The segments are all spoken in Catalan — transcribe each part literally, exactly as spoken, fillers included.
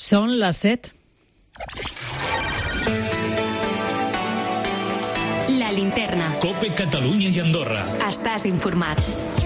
Són les set. La Linterna. COPE Catalunya i Andorra. Estàs informat.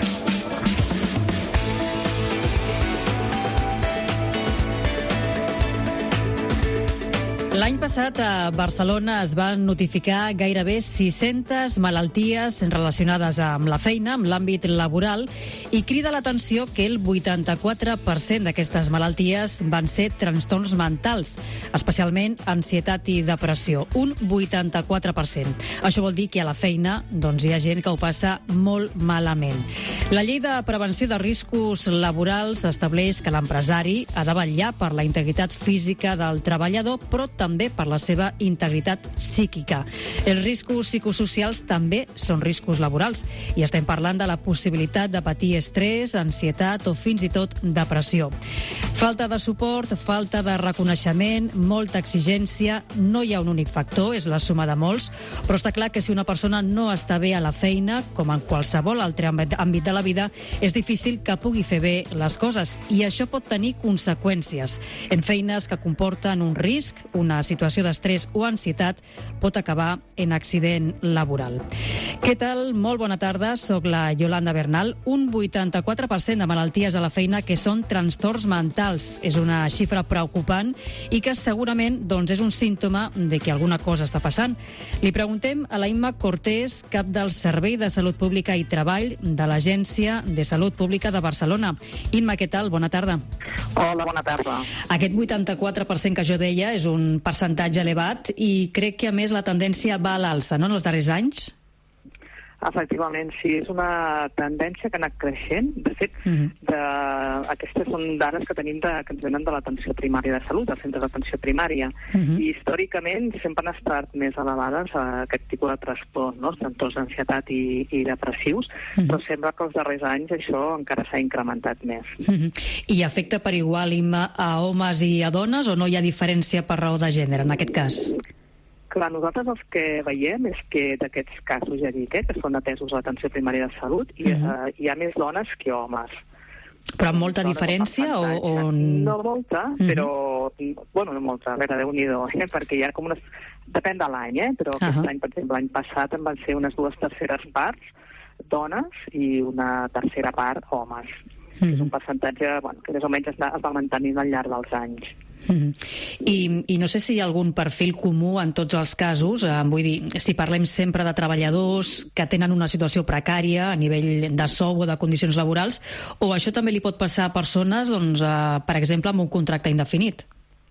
L'any passat a Barcelona es van notificar gairebé sis-centes malalties relacionades amb la feina, amb l'àmbit laboral, i crida l'atenció que el vuitanta-quatre per cent d'aquestes malalties van ser trastorns mentals, especialment ansietat i depressió. Un vuitanta-quatre per cent. Això vol dir que a la feina doncs, hi ha gent que ho passa molt malament. La llei de prevenció de riscos laborals estableix que l'empresari ha de vetllar per la integritat física del treballador, però també també per la seva integritat psíquica. Els riscos psicosocials també són riscos laborals i estem parlant de la possibilitat de patir estrès, ansietat o fins i tot depressió. Falta de suport, falta de reconeixement, molta exigència, no hi ha un únic factor, és la suma de molts, però està clar que si una persona no està bé a la feina, com en qualsevol altre àmbit de la vida, és difícil que pugui fer bé les coses i això pot tenir conseqüències. En feines que comporten un risc, una situació d'estrès o ansietat pot acabar en accident laboral. Què tal? Molt bona tarda, soc la Yolanda Bernal. Un vuitanta-quatre per cent de malalties a la feina que són trastorns mentals. És una xifra preocupant i que segurament doncs, és un símptoma de que alguna cosa està passant. Li preguntem a la Imma Cortés, cap del Servei de Salut Pública i Treball de l'Agència de Salut Pública de Barcelona. Imma, què tal? Bona tarda. Hola, bona tarda. Aquest vuitanta-quatre per cent que jo deia és un percentatge elevat i crec que a més la tendència va a l'alça, no?, en els darrers anys? Efectivament, sí, és una tendència que ha anat creixent. De fet, uh-huh. de... aquestes són dades que tenim de... que ens venen de l'atenció primària de salut, dels centres d'atenció primària. Uh-huh. I històricament sempre han estat més elevades a aquest tipus de trastorn, no? Trastorns d'ansietat i, i depressius, uh-huh. però sembla que els darrers anys això encara s'ha incrementat més. Uh-huh. I afecta per igual a homes i a dones o no hi ha diferència per raó de gènere en aquest cas? Clar, nosaltres els que veiem és que d'aquests casos, ja dic, eh, que són atesos a l'atenció primària de salut, uh-huh. hi, ha, hi ha més dones que homes. Però amb molta dones diferència? O, o... No molta, uh-huh. però... Bueno, no molta, a veure, Déu-n'hi-do, eh, perquè hi ha com unes... Depèn de l'any, eh, però uh-huh. aquest any, per exemple, l'any passat en van ser unes dues terceres parts dones i una tercera part homes. Uh-huh. És un percentatge bueno, que més o menys es va mantenint al llarg dels anys. Mm. I, I no sé si hi ha algun perfil comú en tots els casos, eh, vull dir, si parlem sempre de treballadors que tenen una situació precària a nivell de sou o de condicions laborals, o això també li pot passar a persones, doncs, eh, per exemple, amb un contracte indefinit?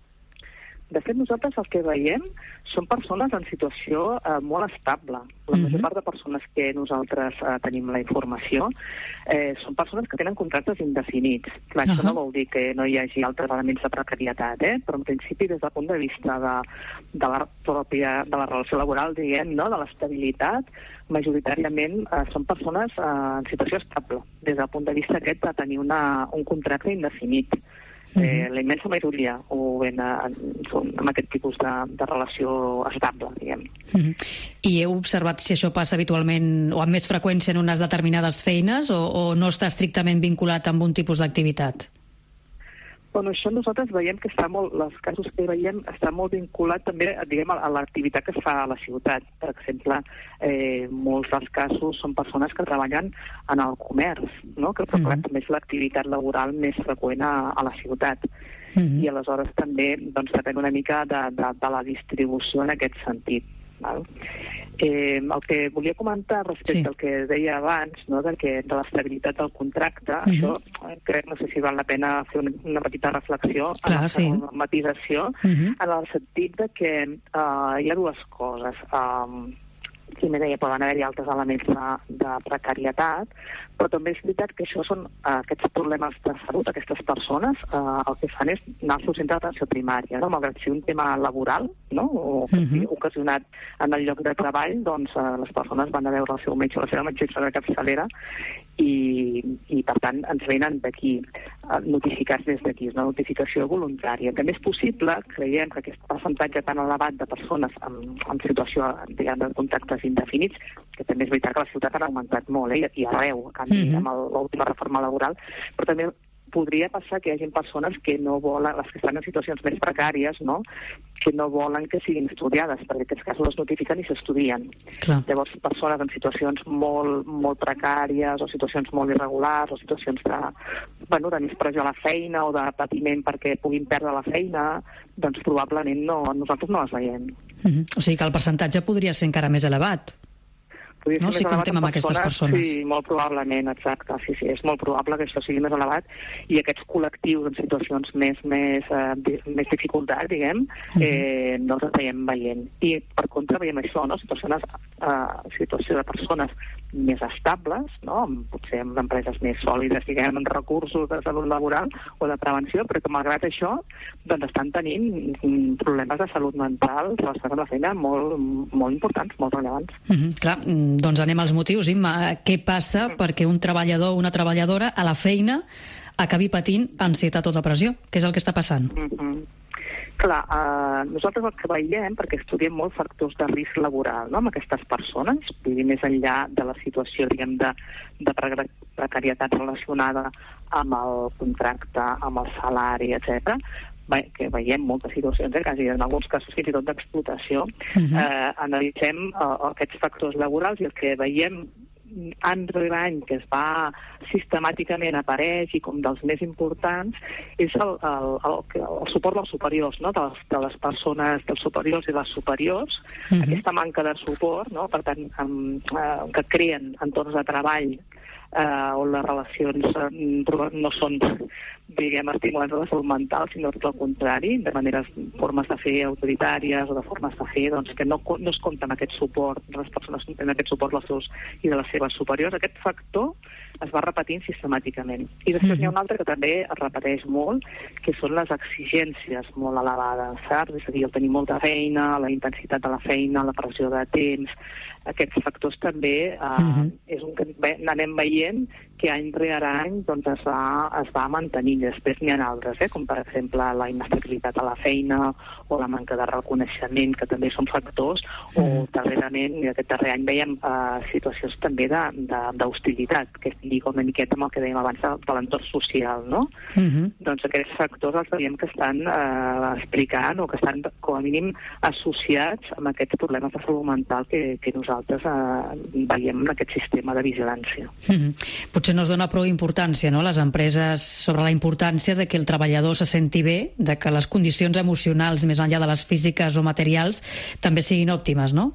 De fet, nosaltres el que veiem són persones en situació eh, molt estable. La major uh-huh. part de persones que nosaltres eh, tenim la informació eh, són persones que tenen contractes indefinits. Clar, uh-huh. això no vol dir que no hi hagi altres elements de precarietat, eh? Però en principi, des del punt de vista de, de, la, pròpia, de la relació laboral, diguem, no? De l'estabilitat, majoritàriament eh, són persones eh, en situació estable, des del punt de vista aquest de tenir una, un contracte indefinit. Eh, la immensa majoria ho ven a, són amb aquest tipus de, de relació estable, diguem. Uh-huh. I heu observat si això passa habitualment o amb més freqüència en unes determinades feines o, o no està estrictament vinculat amb un tipus d'activitat? Bueno, això nosaltres veiem que està molt, els casos que veiem està molt vinculat també diguem, a l'activitat que es fa a la ciutat. Per exemple, eh, molts dels casos són persones que treballen en el comerç, no? Que mm -hmm. també és l'activitat laboral més freqüent a, a la ciutat. Mm -hmm. I aleshores també doncs, depèn una mica de, de, de la distribució en aquest sentit. Val? Eh, el que volia comentar respecte sí. al que deia abans, no, de, que, de l'estabilitat del contracte, uh-huh. això eh, crec, no sé si val la pena fer una, una petita reflexió Clar, en la sí. matisació, uh-huh. en el sentit de que eh, hi ha dues coses. Um, Primer deia, poden haver-hi altres elements de, de precarietat, però també és veritat que això són uh, aquests problemes de salut, aquestes persones, uh, el que fan és anar al seu centre d'atenció primària, no? Malgrat si un tema laboral, no? O que sigui ocasionat en el lloc de treball, doncs uh, les persones van a veure el seu metge o la seva metgessa de capçalera i, i per tant ens venen d'aquí, uh, notificats des d'aquí, és una notificació voluntària. També és possible, creiem que aquest percentatge tan elevat de persones en, en situació diguem, de contactes indefinits, que també és veritat que la ciutat ha augmentat molt, eh? I arreu, a canvi, mm-hmm. amb l'última reforma laboral, però també podria passar que hi hagi persones que no volen, les que estan en situacions més precàries, no?, que no volen que siguin estudiades, perquè aquests casos es notifiquen i s'estudien. Clar. Llavors, persones en situacions molt, molt precàries o situacions molt irregulars o situacions de, bueno, de més pressió a la feina o de patiment perquè puguin perdre la feina, doncs probablement no, nosaltres no les veiem. Mm-hmm. O sigui que el percentatge podria ser encara més elevat. No? Si comptem amb aquestes persones. Sí, molt probablement, exacte. Sí, sí, és molt probable que això sigui més elevat i aquests col·lectius en situacions més més, eh, més dificultat, diguem, eh, no els veiem veient. I, per contra, veiem això, no? Situacions, eh, situació de persones més estables, no? Potser amb empreses més sòlides, diguem, amb recursos de salut laboral o de prevenció, però que, malgrat això, doncs estan tenint problemes de salut mental relacionats amb la feina molt, molt importants, molt rellevants. Mm-hmm. Clar, doncs anem als motius, Imma. Què passa perquè un treballador o una treballadora a la feina acabi patint ansietat o depressió? Què és el que està passant? Mm-hmm. Clar, eh, nosaltres el que veiem, perquè estudiem molt factors de risc laboral, no?, amb aquestes persones, vull dir, més enllà de la situació, diguem, de, de precarietat relacionada amb el contracte, amb el salari, etcètera, que veiem moltes situacions, eh, quasi en alguns casos fins i tot d'explotació, uh-huh. eh, analitzem eh, aquests factors laborals i el que veiem any rere any que es va sistemàticament apareix i com dels més importants és el, el, el, el suport dels superiors, no?, de, les, de les persones dels superiors i les superiors, uh-huh. aquesta manca de suport, no?, per tant, amb, eh, que creen entorns de treball eh, on les relacions eh, no són, diguem, estimulants de la salut mental, sinó tot el contrari, de maneres, formes de fer autoritàries o de formes de fer, doncs, que no, no es compta amb aquest suport, les persones no tenen aquest suport dels seus i de les seves superiors. Aquest factor es va repetint sistemàticament. I després n'hi ha un altre que també es repeteix molt, que són les exigències molt elevades, saps? És a dir, el tenir molta feina, la intensitat de la feina, la pressió de temps, aquests factors també eh, uh-huh. és un que anem veient que any rere any doncs, es, va, es va mantenint. Després n'hi ha altres, eh, com per exemple la inestabilitat a la feina o la manca de reconeixement, que també són factors, uh-huh. o darrerament, i aquest darrer any veiem eh, situacions també d'hostilitat, que lliga una miqueta amb el que dèiem abans de, de l'entorn social, no? Uh-huh. Doncs aquests factors els veiem que estan eh, explicant o que estan com a mínim associats amb aquests problemes de salut mental que, que nosaltres eh, veiem en aquest sistema de vigilància. Uh-huh. Potser no es dona prou importància, no?, les empreses sobre la importància de que el treballador se senti bé, de que les condicions emocionals, més enllà de les físiques o materials, també siguin òptimes, no?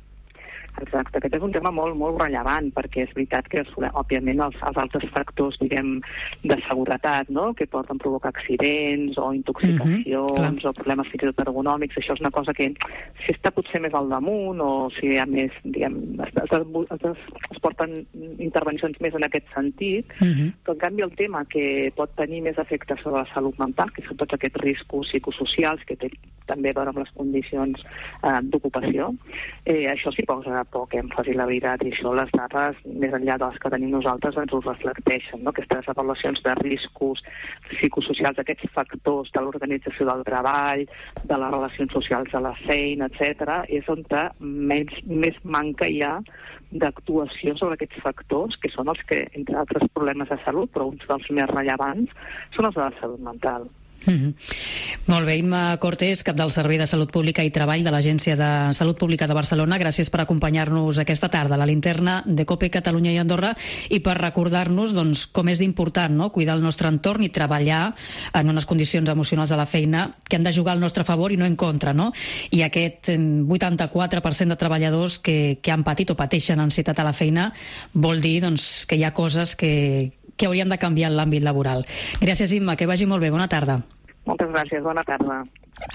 Exacte, aquest és un tema molt, molt rellevant, perquè és veritat que, òbviament, els, els altres factors, diguem, de seguretat, no?, que porten a provocar accidents o intoxicacions uh-huh, o problemes fins i tot ergonòmics, això és una cosa que si està potser més al damunt o si hi ha més, diguem, es, es, es, es porten intervencions més en aquest sentit, uh-huh. però en canvi el tema que pot tenir més efectes sobre la salut mental, que són tots aquests riscos psicosocials que té també a veure amb les condicions eh, d'ocupació, eh, això s'hi posa poc èmfasi, la veritat, i això les dades, més enllà de les que tenim nosaltres, ens ho reflecteixen, no?, aquestes avaluacions de riscos psicosocials, aquests factors de l'organització del treball, de les relacions socials de la feina, etcètera, és on més, més manca hi ha d'actuació sobre aquests factors, que són els que, entre altres problemes de salut, però uns dels més rellevants, són els de la salut mental. Mm-hmm. Molt bé, Imma Cortés, cap del Servei de Salut Pública i Treball de l'Agència de Salut Pública de Barcelona, gràcies per acompanyar-nos aquesta tarda a la linterna de COPE Catalunya i Andorra i per recordar-nos doncs, com és d'important, no?, cuidar el nostre entorn i treballar en unes condicions emocionals a la feina que han de jugar al nostre favor i no en contra, no? I aquest vuitanta-quatre per cent de treballadors que, que han patit o pateixen ansietat a la feina vol dir doncs, que hi ha coses que que haurien de canviar en l'àmbit laboral. Gràcies, Imma, que vagi molt bé. Bona tarda. Moltes gràcies, bona tarda.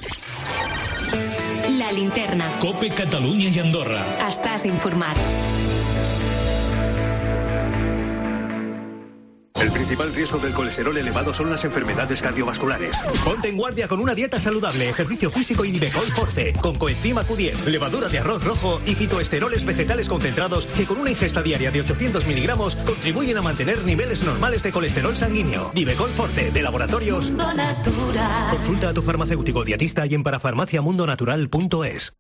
La linterna. COPE Catalunya i Andorra. Estàs informat. El principal riesgo del colesterol elevado son las enfermedades cardiovasculares. Ponte en guardia con una dieta saludable, ejercicio físico y Nivecol Forte, con coenzima Q diez, levadura de arroz rojo y fitoesteroles vegetales concentrados que con una ingesta diaria de ochocientos miligramos contribuyen a mantener niveles normales de colesterol sanguíneo. Nivecol Forte, de Laboratorios Mundo Natural. Consulta a tu farmacéutico dietista y en parafarmacia mundo natural punto es.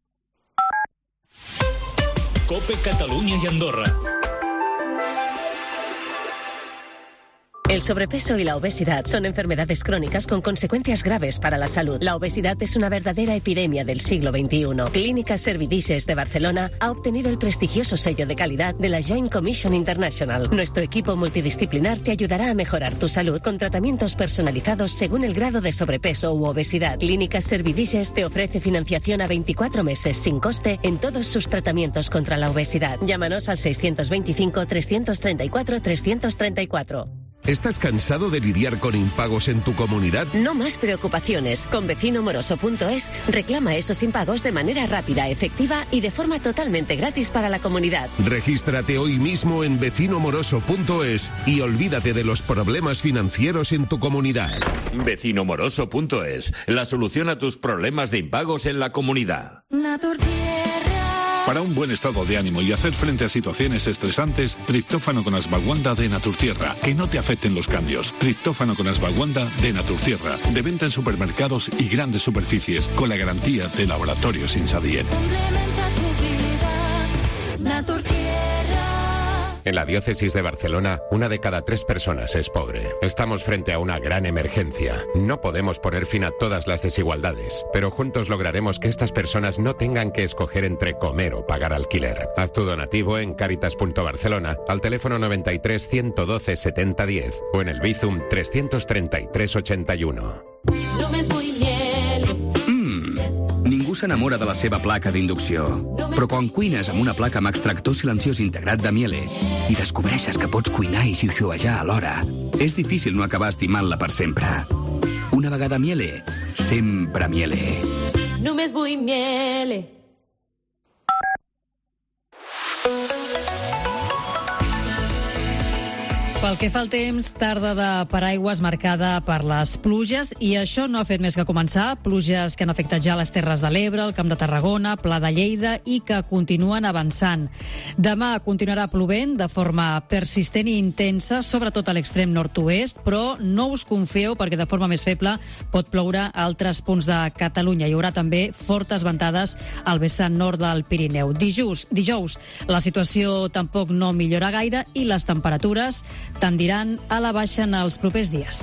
COPE Catalunya i Andorra. El sobrepeso y la obesidad son enfermedades crónicas con consecuencias graves para la salud. La obesidad es una verdadera epidemia del siglo veintiuno. Clínicas Servidices de Barcelona ha obtenido el prestigioso sello de calidad de la Joint Commission International. Nuestro equipo multidisciplinar te ayudará a mejorar tu salud con tratamientos personalizados según el grado de sobrepeso u obesidad. Clínicas Servidices te ofrece financiación a veinticuatro meses sin coste en todos sus tratamientos contra la obesidad. Llámanos al seiscientos veinticinco, trescientos treinta y cuatro, trescientos treinta y cuatro. ¿Estás cansado de lidiar con impagos en tu comunidad? No más preocupaciones. Con vecino moroso punto es reclama esos impagos de manera rápida, efectiva y de forma totalmente gratis para la comunidad. Regístrate hoy mismo en vecino moroso punto es y olvídate de los problemas financieros en tu comunidad. vecino moroso punto es, la solución a tus problemas de impagos en la comunidad. Para un buen estado de ánimo y hacer frente a situaciones estresantes, triptófano con ashwagandha de Naturtierra. Que no te afecten los cambios. Triptófano con ashwagandha de Naturtierra. De venta en supermercados y grandes superficies, con la garantía de Laboratorios Insadiet. Complementa tu vida, Naturtierra. En la diócesis de Barcelona, una de cada tres personas es pobre. Estamos frente a una gran emergencia. No podemos poner fin a todas las desigualdades, pero juntos lograremos que estas personas no tengan que escoger entre comer o pagar alquiler. Haz tu donativo en caritas punto barcelona, al teléfono noventa y tres, ciento doce, setenta diez o en el Bizum trescientos treinta y tres, ochenta y uno. Ningú s'enamora de la seva placa d'inducció. Però quan cuines amb una placa amb extractor silenciós integrat de Miele i descobreixes que pots cuinar i xiuxiuejar alhora, és difícil no acabar estimant-la per sempre. Una vegada Miele, sempre Miele. Només vull Miele. Pel que fa al temps, tarda de paraigües marcada per les pluges i això no ha fet més que començar. Pluges que han afectat ja les Terres de l'Ebre, el Camp de Tarragona, Pla de Lleida i que continuen avançant. Demà continuarà plovent de forma persistent i intensa, sobretot a l'extrem nord-oest, però no us confieu perquè de forma més feble pot ploure a altres punts de Catalunya. Hi haurà també fortes ventades al vessant nord del Pirineu. Dijous, dijous la situació tampoc no millora gaire i les temperatures tendiran a la baixa en els propers dies.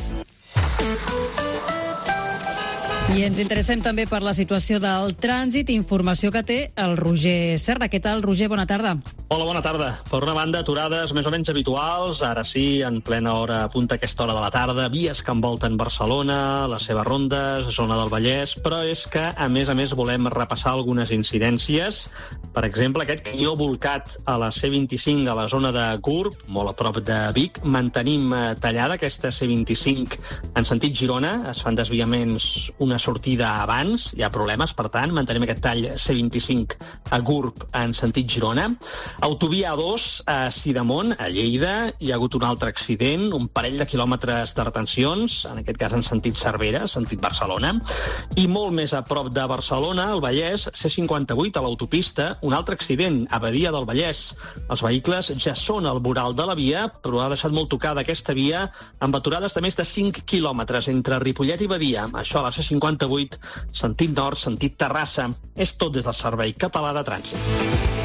I ens interessem també per la situació del trànsit, informació que té el Roger Serra. Què tal, Roger? Bona tarda. Hola, bona tarda. Per una banda, aturades més o menys habituals, ara sí, en plena hora, apunta aquesta hora de la tarda, vies que envolten Barcelona, les seves rondes, zona del Vallès, però és que, a més a més, volem repassar algunes incidències. Per exemple, aquest camió volcat a la C vint-i-cinc a la zona de Gurb, molt a prop de Vic. Mantenim tallada aquesta C vint-i-cinc en sentit Girona, es fan desviaments una sortida abans, hi ha problemes, per tant, mantenim aquest tall C vint-i-cinc a Gurb en sentit Girona. Autovia A dos a Sidamon, a Lleida, hi ha hagut un altre accident, un parell de quilòmetres de retencions, en aquest cas en sentit Cervera, sentit Barcelona, i molt més a prop de Barcelona, al Vallès, C cinquanta-vuit a l'autopista, un altre accident a Badia del Vallès. Els vehicles ja són al voral de la via, però ha deixat molt tocada aquesta via amb aturades de més de cinc quilòmetres entre Ripollet i Badia. Això a la C cinquanta-vuit, sentit nord, sentit Terrassa. És tot des del Servei Català de Trànsit.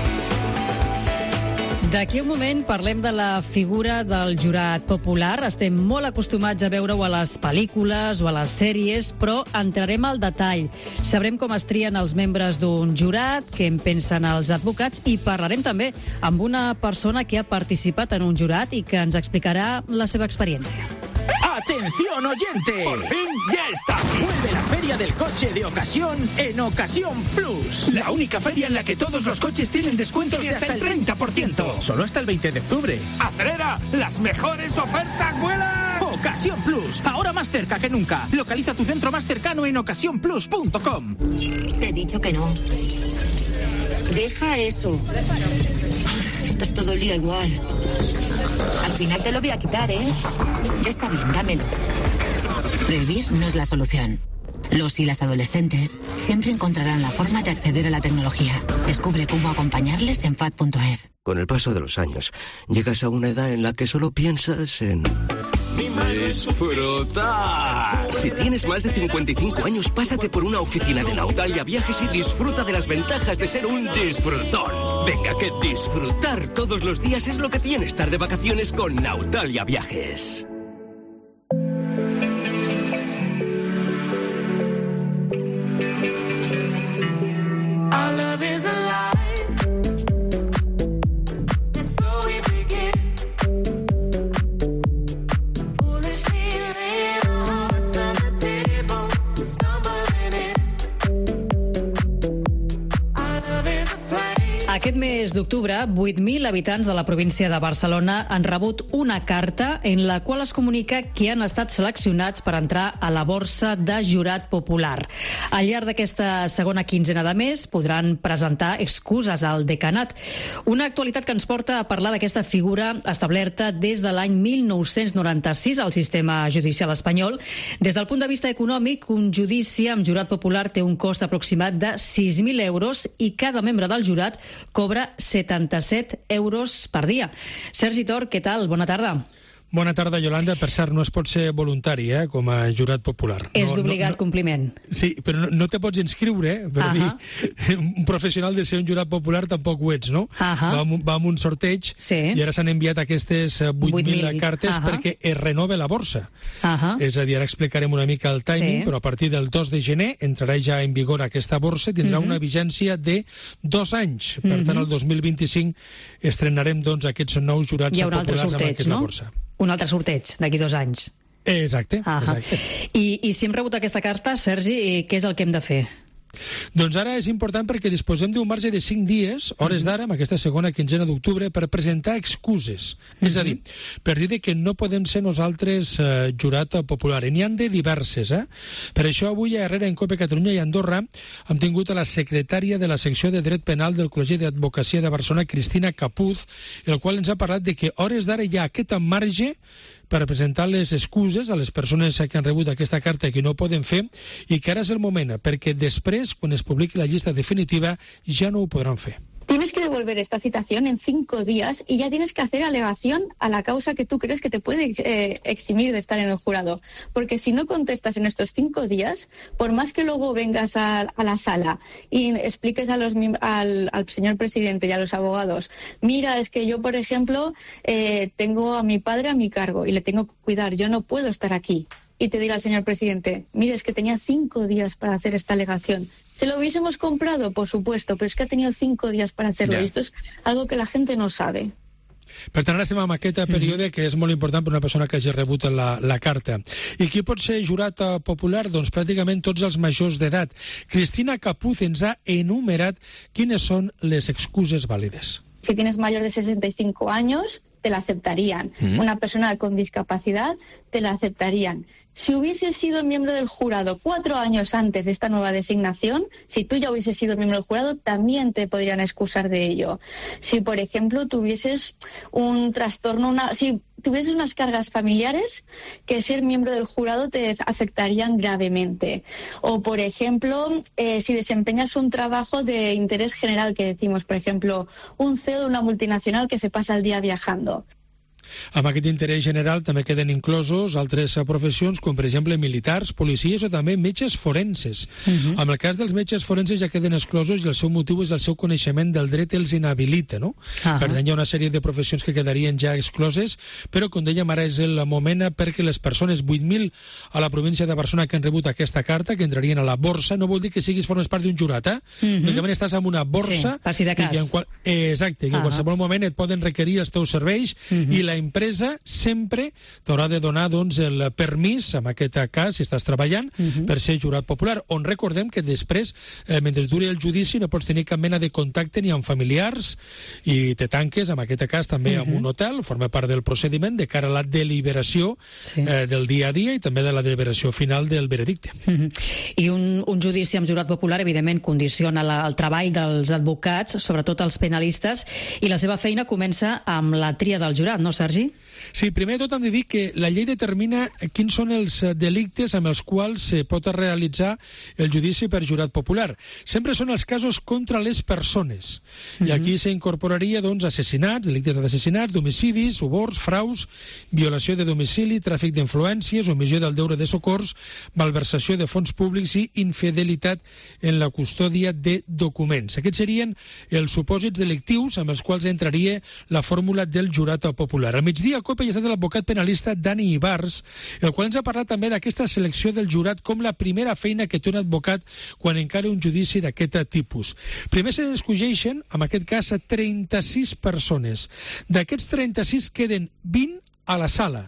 D'aquí un moment parlem de la figura del jurat popular. Estem molt acostumats a veure-ho a les pel·lícules o a les sèries, però entrarem al detall. Sabrem com es trien els membres d'un jurat, què en pensen els advocats i parlarem també amb una persona que ha participat en un jurat i que ens explicarà la seva experiència. ¡Atención, oyente! ¡Por fin ya está! Vuelve la Feria del Coche de Ocasión en Ocasión Plus. La única feria en la que todos los coches tienen descuentos de hasta el treinta por ciento. Solo hasta el veinte de octubre. ¡Acelera! ¡Las mejores ofertas vuelan! Ocasión Plus. Ahora más cerca que nunca. Localiza tu centro más cercano en ocasión plus punto com. Te he dicho que no. Deja eso. Esto es todo el día igual. Al final te lo voy a quitar, ¿eh? Ya está bien, dámelo. Prohibir no es la solución. Los y las adolescentes siempre encontrarán la forma de acceder a la tecnología. Descubre cómo acompañarles en F A D punto es. Con el paso de los años, llegas a una edad en la que solo piensas en... ¡disfrutar! Si tienes más de cincuenta y cinco años, pásate por una oficina de Nautalia Viajes y disfruta de las ventajas de ser un disfrutón. Venga, que disfrutar todos los días es lo que tiene estar de vacaciones con Nautalia Viajes. Aquest mes d'octubre, vuit mil habitants de la província de Barcelona han rebut una carta en la qual es comunica que han estat seleccionats per entrar a la borsa de jurat popular. Al llarg d'aquesta segona quinzena de mes podran presentar excuses al decanat. Una actualitat que ens porta a parlar d'aquesta figura establerta des de l'any mil nou-cents noranta-sis al sistema judicial espanyol. Des del punt de vista econòmic, un judici amb jurat popular té un cost aproximat de sis mil euros i cada membre del jurat cobra setanta-set euros per dia. Sergi Tor, què tal? Bona tarda. Bona tarda, Yolanda. Per cert, no es pot ser voluntari eh, com a jurat popular. És no, d'obligat no, no, compliment. Sí, però no, no te pots inscriure, eh, per uh -huh. dir, un professional de ser un jurat popular tampoc ho ets, no? Uh -huh. va, amb, va amb un sorteig sí. i ara s'han enviat aquestes vuit mil cartes uh -huh. perquè es renove la borsa. Uh -huh. És a dir, ara explicarem una mica el timing, sí. però a partir del dos de gener entrarà ja en vigor aquesta borsa, tindrà uh -huh. una vigència de dos anys. Per uh -huh. tant, el dos mil vint-i-cinc estrenarem doncs, aquests nous jurats populars sorteig, amb aquesta no? borsa. Un altre sorteig d'aquí dos anys. Exacte. Ah exacte. I, I si hem rebut aquesta carta, Sergi, què és el que hem de fer? Doncs ara és important perquè disposem d'un marge de cinc dies, hores d'ara, amb aquesta segona quinzena d'octubre, per presentar excuses. Uh -huh. És a dir, per dir que no podem ser nosaltres eh, jurat popular. I n'hi han de diverses, eh? Per això avui a Herrera, en COPE Catalunya i Andorra, hem tingut a la secretària de la secció de Dret Penal del Col·legi d'Advocacia de Barcelona, Cristina Capuz, el qual ens ha parlat de que hores d'ara hi ha aquest marge per presentar les excuses a les persones que han rebut aquesta carta i que no poden fer, i que ara és el moment, perquè després, quan es publiqui la llista definitiva, ja no ho podran fer. Tienes que devolver esta citación en cinco días y ya tienes que hacer alegación a la causa que tú crees que te puede eh, eximir de estar en el jurado. Porque si no contestas en estos cinco días, por más que luego vengas a, a la sala y expliques a los, al, al señor presidente y a los abogados, mira, es que yo, por ejemplo, eh, tengo a mi padre a mi cargo y le tengo que cuidar, yo no puedo estar aquí. Y te dirá el señor presidente, mire, es que tenía cinco días para hacer esta alegación. ¿Se lo hubiésemos comprado? Por supuesto, pero es que ha tenido cinco días para hacerlo. Yeah. Y esto es algo que la gente no sabe. Per tant, ara estem en aquest període que és molt important per una persona que hagi rebut la, la carta. I qui pot ser jurat popular? Doncs pràcticament tots els majors d'edat. Cristina Capuz ens ha enumerat quines són les excuses vàlides. Si tienes mayor de sesenta y cinco años, te la aceptarían. Mm. Una persona con discapacidad, te la aceptarían. Si hubieses sido miembro del jurado cuatro años antes de esta nueva designación, si tú ya hubieses sido miembro del jurado, también te podrían excusar de ello. Si, por ejemplo, tuvieses un trastorno, una, si tuvieses unas cargas familiares, que ser miembro del jurado te afectarían gravemente. O, por ejemplo, eh, si desempeñas un trabajo de interés general, que decimos, por ejemplo, un C E O de una multinacional que se pasa el día viajando. Amb aquest interès general també queden inclosos altres professions, com per exemple militars, policies o també metges forenses. Uh -huh. En el cas dels metges forenses ja queden exclosos i el seu motiu és el seu coneixement del dret els inhabilita, no? Uh -huh. Per tant, hi ha una sèrie de professions que quedarien ja excloses, però, com dèiem, ara és el moment perquè les persones, vuit mil a la província de Barcelona que han rebut aquesta carta, que entrarien a la borsa, no vol dir que siguis formes part d'un jurat, eh? Uh -huh. Únicament estàs en una borsa... Sí, per si de cas. I en qual... eh, exacte, que uh -huh. en qualsevol moment et poden requerir els teus serveis uh -huh. i la empresa sempre t'haurà de donar doncs, el permís, en aquest cas, si estàs treballant, uh -huh. per ser jurat popular, on recordem que després, eh, mentre duri el judici, no pots tenir cap mena de contacte ni amb familiars i te tanques, en aquest cas, també uh -huh. en un hotel, forma part del procediment de cara a la deliberació sí. eh, del dia a dia i també de la deliberació final del veredicte. Uh -huh. I un, un judici amb jurat popular, evidentment, condiciona la, el treball dels advocats, sobretot els penalistes, i la seva feina comença amb la tria del jurat, no, Sergi? Sí, primer de tot hem de dir que la llei determina quins són els delictes amb els quals se pot realitzar el judici per jurat popular. Sempre són els casos contra les persones. Uh -huh. I aquí s'incorporaria doncs, assassinats, delictes d'assassinats, d'homicidis, suborns, fraus, violació de domicili, tràfic d'influències, omissió del deure de socors, malversació de fons públics i infidelitat en la custòdia de documents. Aquests serien els supòsits delictius amb els quals entraria la fórmula del jurat popular. Al migdia, a COPE hi ha estat l'advocat penalista Dani Ibars, el qual ens ha parlat també d'aquesta selecció del jurat com la primera feina que té un advocat quan encara un judici d'aquest tipus. Primer se n'escolleixen, en aquest cas, trenta-sis persones. D'aquests trenta-sis queden vint a la sala,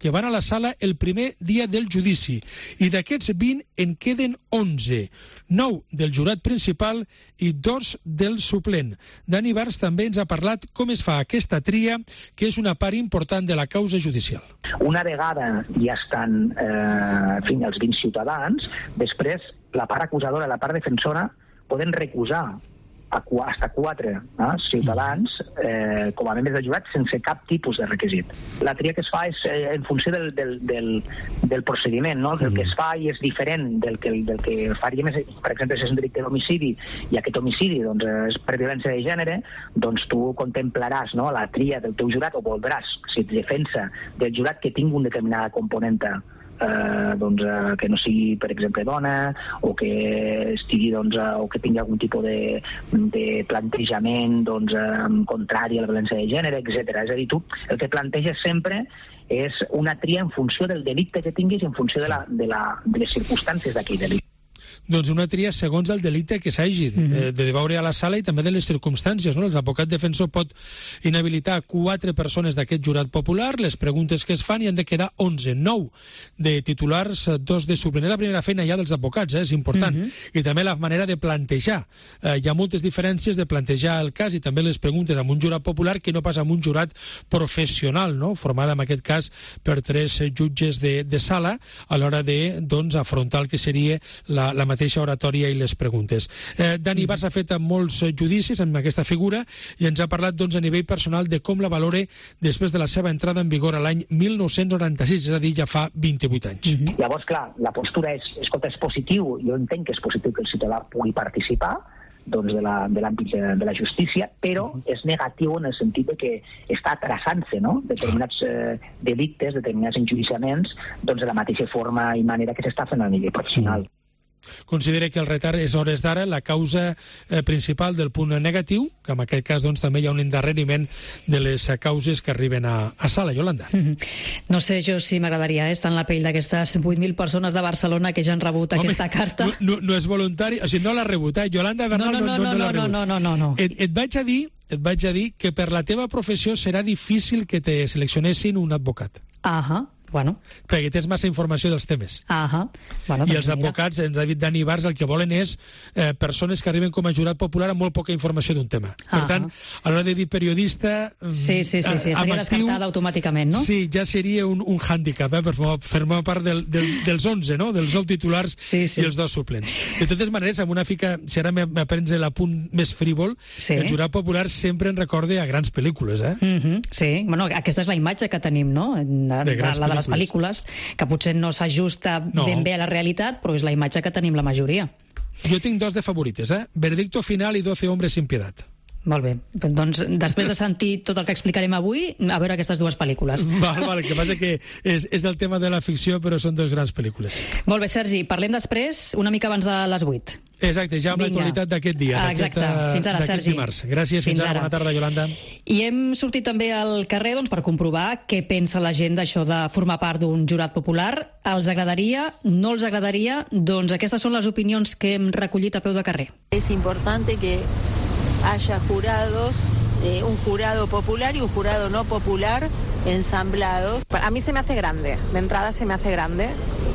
que van a la sala el primer dia del judici, i d'aquests vint en queden onze, nou del jurat principal i dos del suplent. Dani Bars també ens ha parlat com es fa aquesta tria, que és una part important de la causa judicial. Una vegada ja estan eh, en fi, els vint ciutadans, després la part acusadora i la part defensora poden recusar a hasta quatre eh, ciutadans eh, com a membres del jurat sense cap tipus de requisit. La tria que es fa és eh, en funció del, del, del, del procediment, no? El que es fa i és diferent del que, del que faríem, per exemple, si és un delicte d'homicidi i aquest homicidi doncs, és per violència de gènere, doncs tu contemplaràs, no?, la tria del teu jurat o voldràs, si et defensa del jurat, que tingui una determinada componenta Eh, doncs, eh, que no sigui, per exemple, dona, o que estigui, doncs, eh, o que tingui algun tipus de, de plantejament doncs, eh, contrari a la violència de gènere, etcètera. És a dir, tu el que planteges sempre és una tria en funció del delicte que tinguis i en funció de, la, de, la, de les circumstàncies d'aquell delicte. Doncs una tria segons el delicte que s'hagi mm-hmm. eh, de veure a la sala i també de les circumstàncies, no? L'advocat defensor pot inhabilitar quatre persones d'aquest jurat popular, les preguntes que es fan i han de quedar onze, nou de titulars, dos de suplent. És la primera feina ja dels advocats, eh? És important. Mm-hmm. I també la manera de plantejar. Eh, hi ha moltes diferències de plantejar el cas i també les preguntes amb un jurat popular que no pas amb un jurat professional, no? Formada en aquest cas per tres jutges de, de sala a l'hora de doncs, afrontar el que seria la, la mateixa oratòria i les preguntes. Eh, Dani Bars ha fet molts judicis amb aquesta figura i ens ha parlat doncs, a nivell personal de com la valore després de la seva entrada en vigor a l'any mil nou-cents noranta-sis, és a dir, ja fa vint-i-vuit anys. Mm-hmm. Llavors, clar, la postura és, escolta, és positiu, jo entenc que és positiu que el ciutadà pugui participar doncs, de l'àmbit de, de la justícia, però és negatiu en el sentit de que està atrasant-se, no?, determinats eh, delictes, determinats enjudiciaments, doncs, de la mateixa forma i manera que s'està fent a nivell professional. Mm. Considera que el retard és hores d'ara la causa eh, principal del punt negatiu, que en aquest cas doncs, també hi ha un endarreriment de les causes que arriben a, a sala. Yolanda. Mm-hmm. No sé jo si m'agradaria eh, estar en la pell d'aquestes vuit mil persones de Barcelona que ja han rebut Home, aquesta carta. No, no, no és voluntari, o sigui, no l'ha rebut, eh? Yolanda Bernal no, no, no, no, no, no l'ha rebut. No, no, no, no. Et, et vaig a dir, et vaig a dir que per la teva professió serà difícil que te seleccionessin un advocat. Ahà. Bueno. Perquè tens massa informació dels temes. Ahà. Bueno, I els advocats, ens ha dit Dani Bars, el que volen és eh, persones que arriben com a jurat popular amb molt poca informació d'un tema. Per Ahà. tant, a l'hora de dir periodista... Sí, sí, sí, sí. estaria descartada automàticament, no? Sí, ja seria un, un hàndicap, eh, per formar part del, del, dels onze, no?, dels nou titulars sí, sí. i els dos suplents. De totes maneres, amb una fica, si ara m'aprens l'apunt més frívol, sí. el jurat popular sempre en recorde a grans pel·lícules, eh? Mm-hmm, sí, bueno, aquesta és la imatge que tenim, no?, de, de, de la de les pel·lícules, que potser no s'ajusta no. ben bé a la realitat, però és la imatge que tenim la majoria. Jo tinc dos de favorites, eh? Veredicto final i doce hombres sin piedad. Molt bé. Doncs, després de sentir tot el que explicarem avui, a veure aquestes dues pel·lícules. Val, val, el que passa que és, és del tema de la ficció, però són dues grans pel·lícules. Molt bé, Sergi. Parlem després, una mica abans de les vuit. Exacte, ja amb l'actualitat d'aquest dia. Ah, exacte. Fins ara, Sergi. Dimarts. Gràcies, fins, fins ara. ara. Bona tarda, Yolanda. I hem sortit també al carrer doncs, per comprovar què pensa la gent d'això de formar part d'un jurat popular. Els agradaria? No els agradaria? Doncs aquestes són les opinions que hem recollit a peu de carrer. És important que haya jurados, eh, un jurado popular y un jurado no popular ensamblados. A mí se me hace grande, de entrada se me hace grande.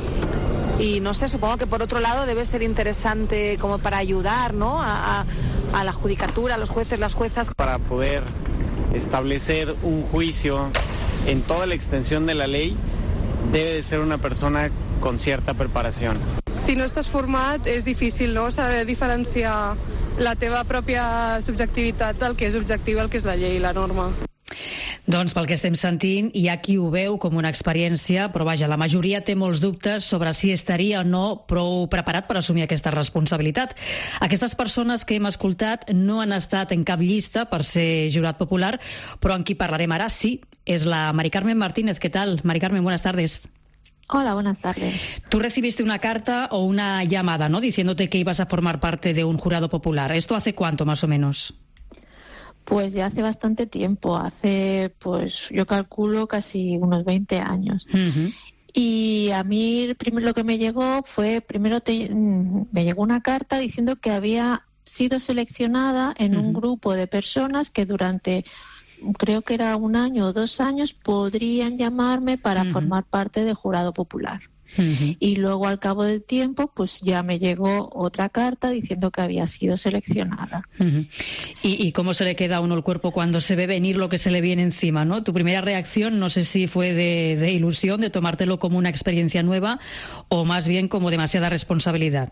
Y no sé, supongo que por otro lado debe ser interesante como para ayudar, ¿no?, a, a, a la judicatura, a los jueces, las juezas. Para poder establecer un juicio en toda la extensión de la ley, debe de ser una persona con cierta preparación. Si no estàs format és difícil, no?, saber diferenciar la teva pròpia subjectivitat del que és objectiu, el que és la llei i la norma. Doncs pel que estem sentint, hi ha qui ho veu com una experiència, però vaja, la majoria té molts dubtes sobre si estaria o no prou preparat per assumir aquesta responsabilitat. Aquestes persones que hem escoltat no han estat en cap llista per ser jurat popular, però amb qui parlarem ara sí, és la Mari Carmen Martínez. ¿Qué tal? Mari Carmen, buenas tardes. Hola, buenas tardes. Tú recibiste una carta o una llamada, ¿no?, diciéndote que ibas a formar parte de un jurado popular. ¿Esto hace cuánto, más o menos? Pues ya hace bastante tiempo, hace, pues yo calculo casi unos veinte años. Uh-huh. Y a mí primero lo que me llegó fue, primero te, me llegó una carta diciendo que había sido seleccionada en uh-huh. un grupo de personas que durante creo que era un año o dos años, podrían llamarme para uh-huh. formar parte del jurado popular. Uh-huh. Y luego al cabo del tiempo pues ya me llegó otra carta diciendo que había sido seleccionada. Uh-huh. ¿Y, ¿Y cómo se le queda a uno el cuerpo cuando se ve venir lo que se le viene encima, ¿no? Tu primera reacción no sé si fue de, de ilusión, de tomártelo como una experiencia nueva o más bien como demasiada responsabilidad.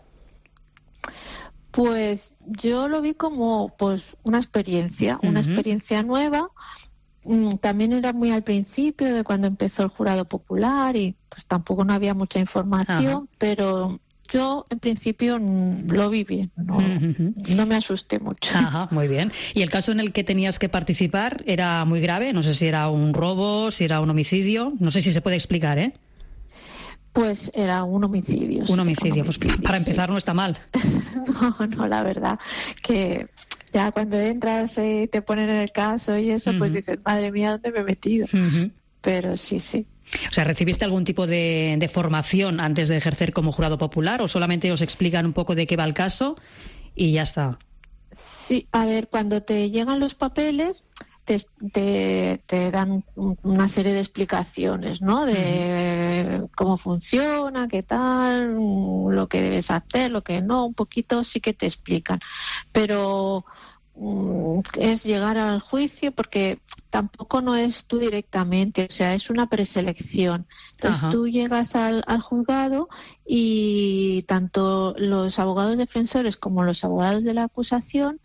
Pues yo lo vi como pues una experiencia, una uh-huh. experiencia nueva. También era muy al principio de cuando empezó el jurado popular y pues tampoco no había mucha información, Ajá. pero yo en principio lo vi bien, no, uh-huh. no me asusté mucho. Ajá, muy bien. ¿Y el caso en el que tenías que participar era muy grave? No sé si era un robo, si era un homicidio, no sé si se puede explicar, ¿eh? Pues era un homicidio. Un homicidio, un homicidio pues para empezar sí. no está mal. No, no, la verdad que ya cuando entras y eh, te ponen en el caso y eso, uh-huh. pues dices, madre mía, ¿dónde me he metido? Uh-huh. Pero sí, sí. O sea, ¿recibiste algún tipo de, de formación antes de ejercer como jurado popular o solamente os explican un poco de qué va el caso y ya está? Sí, a ver, cuando te llegan los papeles te, te, te dan una serie de explicaciones, ¿no? De uh-huh. cómo funciona, qué tal, lo que debes hacer, lo que no, un poquito sí que te explican. Pero um, es llegar al juicio porque tampoco no es tú directamente, o sea, es una preselección. Entonces uh-huh. tú llegas al, al juzgado y tanto los abogados defensores como los abogados de la acusación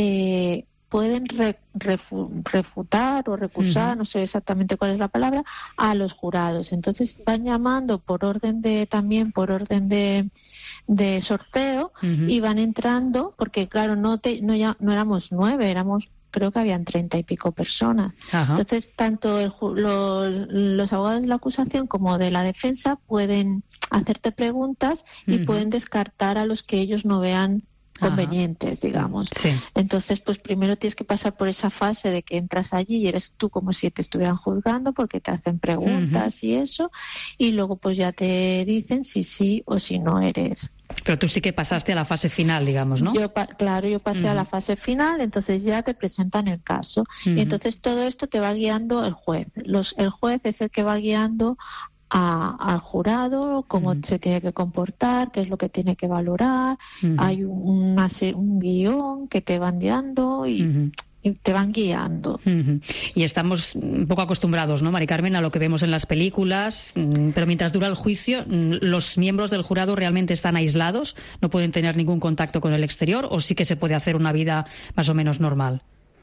eh, pueden re, refu, refutar o recusar, uh-huh. no sé exactamente cuál es la palabra, a los jurados. Entonces van llamando por orden de, también por orden de, de sorteo uh-huh. y van entrando, porque claro, no, te, no, ya, no éramos nueve, éramos creo que habían treinta y pico personas. Ajá. Entonces, tanto el, lo, los abogados de la acusación como de la defensa pueden hacerte preguntas y uh-huh. pueden descartar a los que ellos no vean convenientes, Ajá. digamos. Sí. Entonces, pues primero tienes que pasar por esa fase de que entras allí y eres tú como si te estuvieran juzgando porque te hacen preguntas uh-huh. y eso, y luego pues ya te dicen si sí o si no eres. Pero tú sí que pasaste a la fase final, digamos, ¿no? Yo, claro, yo pasé uh-huh. a la fase final, entonces ya te presentan el caso. Uh-huh. Y entonces todo esto te va guiando el juez. Los, el juez es el que va guiando A, al jurado, cómo uh-huh. se tiene que comportar, qué es lo que tiene que valorar. Uh-huh. Hay un, una, un guión que te van guiando y, uh-huh. y te van guiando. Uh-huh. Y estamos un poco acostumbrados, ¿no, Mari Carmen, a lo que vemos en las películas, pero mientras dura el juicio, ¿los miembros del jurado realmente están aislados? ¿No pueden tener ningún contacto con el exterior o sí que se puede hacer una vida más o menos normal?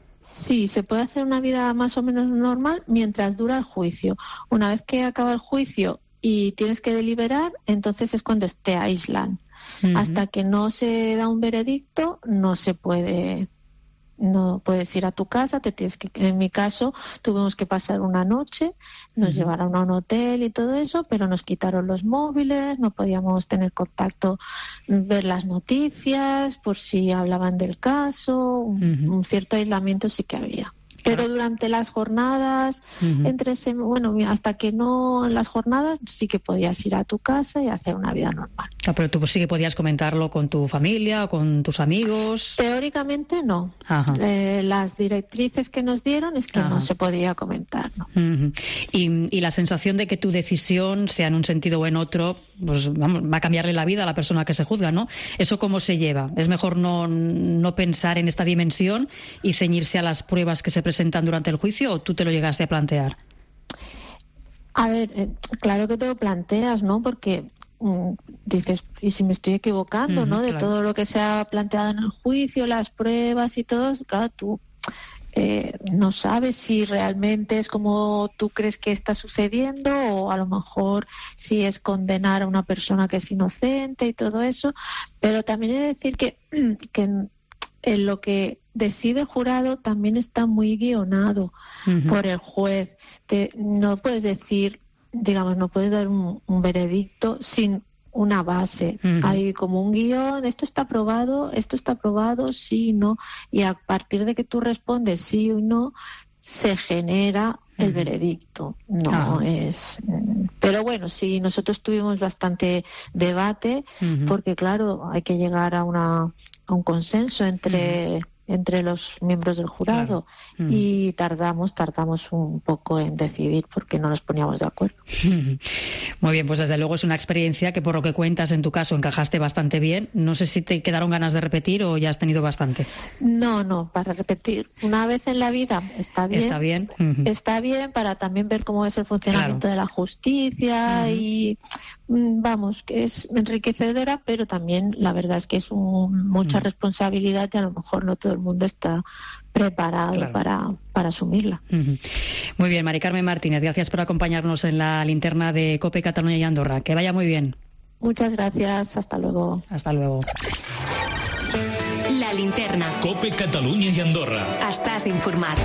Sí, se puede hacer una vida más o menos normal mientras dura el juicio. Una vez que acaba el juicio y tienes que deliberar, entonces es cuando te aíslan. Uh-huh. Hasta que no se da un veredicto, no se puede, no puedes ir a tu casa, te tienes que, en mi caso, tuvimos que pasar una noche, nos uh-huh. llevaron a un hotel y todo eso, pero nos quitaron los móviles, no podíamos tener contacto, ver las noticias, por si hablaban del caso, uh-huh. un cierto aislamiento sí que había. Pero durante las jornadas, uh-huh. entre sem- bueno, hasta que no en las jornadas sí que podías ir a tu casa y hacer una vida normal. Ah, pero tú sí que podías comentarlo con tu familia o con tus amigos. Teóricamente no. Eh, las directrices que nos dieron es que Ajá. no se podía comentar, ¿no? Uh-huh. y, y la sensación de que tu decisión, sea en un sentido o en otro, pues vamos, va a cambiarle la vida a la persona que se juzga, ¿no? ¿Eso cómo se lleva? ¿Es mejor no, no pensar en esta dimensión y ceñirse a las pruebas que se presentan durante el juicio o tú te lo llegaste a plantear? A ver, eh, claro que te lo planteas, ¿no? Porque mm, dices, ¿y si me estoy equivocando, uh-huh, no? De claro. todo lo que se ha planteado en el juicio, las pruebas y todo, claro, tú eh, no sabes si realmente es como tú crees que está sucediendo o a lo mejor si es condenar a una persona que es inocente y todo eso, pero también he de decir que, que en, en lo que decide el jurado también está muy guionado uh-huh. por el juez. Te, no puedes decir, digamos, no puedes dar un, un veredicto sin una base. Uh-huh. Hay como un guión, esto está aprobado, esto está aprobado, sí, no, y a partir de que tú respondes sí o no, se genera el veredicto. No ah. es. Pero bueno, sí, nosotros tuvimos bastante debate, uh-huh. porque claro, hay que llegar a una a un consenso entre uh-huh. entre los miembros del jurado. Claro. Mm. Y tardamos, tardamos un poco en decidir porque no nos poníamos de acuerdo. Muy bien, pues desde luego es una experiencia que por lo que cuentas en tu caso encajaste bastante bien. No sé si te quedaron ganas de repetir o ya has tenido bastante. No, no, para repetir una vez en la vida está bien. Está bien. Uh-huh. Está bien para también ver cómo es el funcionamiento claro. de la justicia uh-huh. y vamos, que es enriquecedora, pero también la verdad es que es un, mucha uh-huh. responsabilidad y a lo mejor no todo el mundo está preparado claro. para, para asumirla. Uh-huh. Muy bien, Mari Carmen Martínez, gracias por acompañarnos en la linterna de COPE Cataluña y Andorra. Que vaya muy bien. Muchas gracias, hasta luego. Hasta luego. La linterna. COPE Catalunya i Andorra. Estàs informat.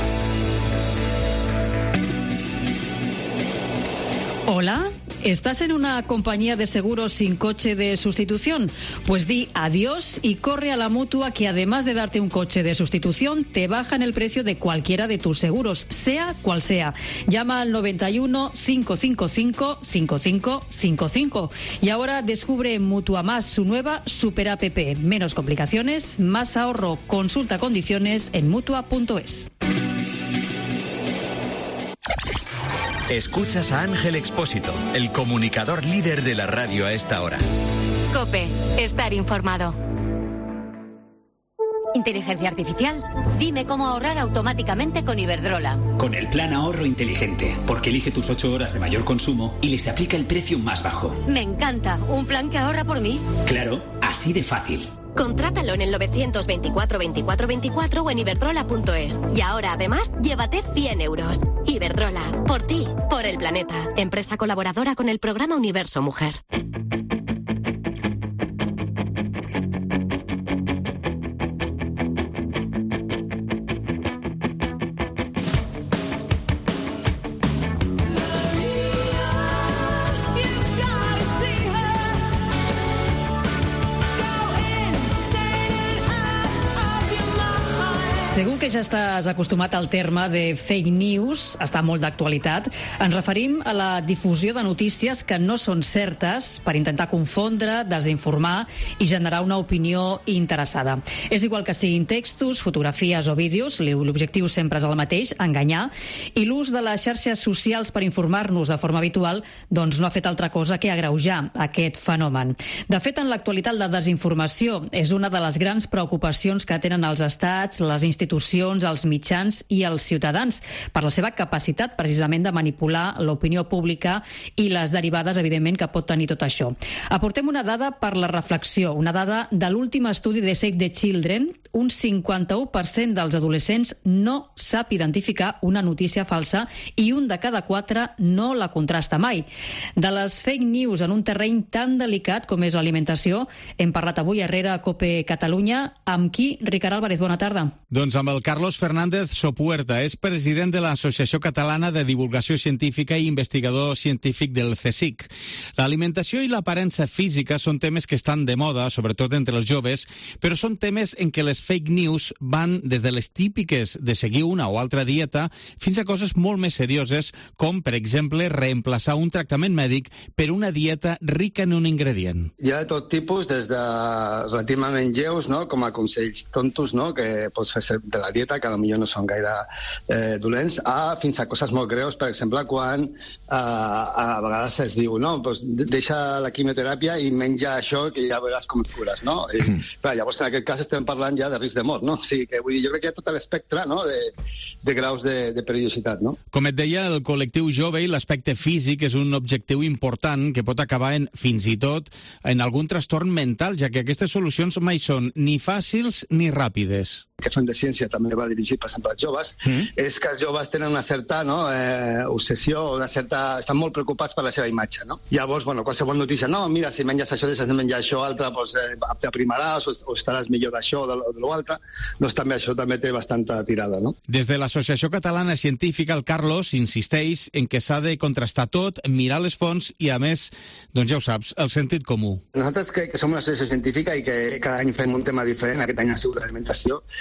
Hola, ¿estás en una compañía de seguros sin coche de sustitución? Pues di adiós y corre a la Mutua, que además de darte un coche de sustitución, te bajan el precio de cualquiera de tus seguros, sea cual sea. Llama al noventa y uno, cinco cinco cinco, cinco cinco cinco cinco. Y ahora descubre en Mutua Más su nueva Super App. Menos complicaciones, más ahorro. Consulta condiciones en mutua punto es. Escuchas a Ángel Expósito, el comunicador líder de la radio a esta hora. COPE, estar informado. Inteligencia artificial. Dime cómo ahorrar automáticamente con Iberdrola. Con el plan ahorro inteligente, porque elige tus ocho horas de mayor consumo y les aplica el precio más bajo. Me encanta. ¿Un plan que ahorra por mí? Claro, así de fácil. Contrátalo en el novecientos veinticuatro veinticuatro veinticuatro o en iberdrola punto es. Y ahora, además, llévate cien euros. Iberdrola, por ti, por el planeta. Empresa colaboradora con el programa Universo Mujer. Segur que ja estàs acostumat al terme de fake news, està molt d'actualitat. Ens referim a la difusió de notícies que no són certes per intentar confondre, desinformar i generar una opinió interessada. És igual que siguin textos, fotografies o vídeos, l'objectiu sempre és el mateix, enganyar, i l'ús de les xarxes socials per informar-nos de forma habitual doncs no ha fet altra cosa que agreujar aquest fenomen. De fet, en l'actualitat la desinformació és una de les grans preocupacions que tenen els estats, les institucions, institucions, els mitjans i els ciutadans, per la seva capacitat precisament de manipular l'opinió pública i les derivades, evidentment, que pot tenir tot això. Aportem una dada per la reflexió, una dada de l'últim estudi de Save the Children. Un cinquanta-u per cent dels adolescents no sap identificar una notícia falsa i un de cada quatre no la contrasta mai. De les fake news en un terreny tan delicat com és l'alimentació, hem parlat avui a Herrera a COPE Catalunya. Amb qui? Ricard Álvarez, bona tarda. Doncs amb el Carlos Fernández Sopuerta, és president de l'Associació Catalana de Divulgació Científica i investigador científic del CSIC. L'alimentació i l'aparença física són temes que estan de moda, sobretot entre els joves, però són temes en què les fake news van des de les típiques de seguir una o altra dieta fins a coses molt més serioses, com, per exemple, reemplaçar un tractament mèdic per una dieta rica en un ingredient. Hi ha de tot tipus, des de relativament lleus, no?, com a consells tontos, no?, que pots fer de la dieta, que potser no són gaire eh, dolents, a fins a coses molt greus, per exemple, quan eh, a vegades es diu, no, doncs deixa la quimioteràpia i menja això que ja veuràs com et cures, no? I, clar, llavors, en aquest cas estem parlant ja de risc de mort, no? O sigui que, vull dir, jo crec que hi ha tot l'espectre, no?, de, de graus de, de perillositat, no? Com et deia, el col·lectiu jove i l'aspecte físic és un objectiu important que pot acabar en, fins i tot, en algun trastorn mental, ja que aquestes solucions mai són ni fàcils ni ràpides. Que fem de ciència també va dirigir, per exemple, als joves, mm. és que els joves tenen una certa, no, eh, obsessió, una certa... estan molt preocupats per la seva imatge, no? Llavors, bueno, qualsevol notícia, no, mira, si menges això, deixes de menjar això, altre, doncs eh, t'aprimaràs o, o estaràs millor d'això o de, de l'altre, doncs també això també té bastanta tirada, no? Des de l'Associació Catalana Científica, el Carlos insisteix en que s'ha de contrastar tot, mirar les fonts i, a més, doncs ja ho saps, el sentit comú. Nosaltres que, que som una associació científica i que cada any fem un tema diferent, aquest any ha sigut l'alimentació,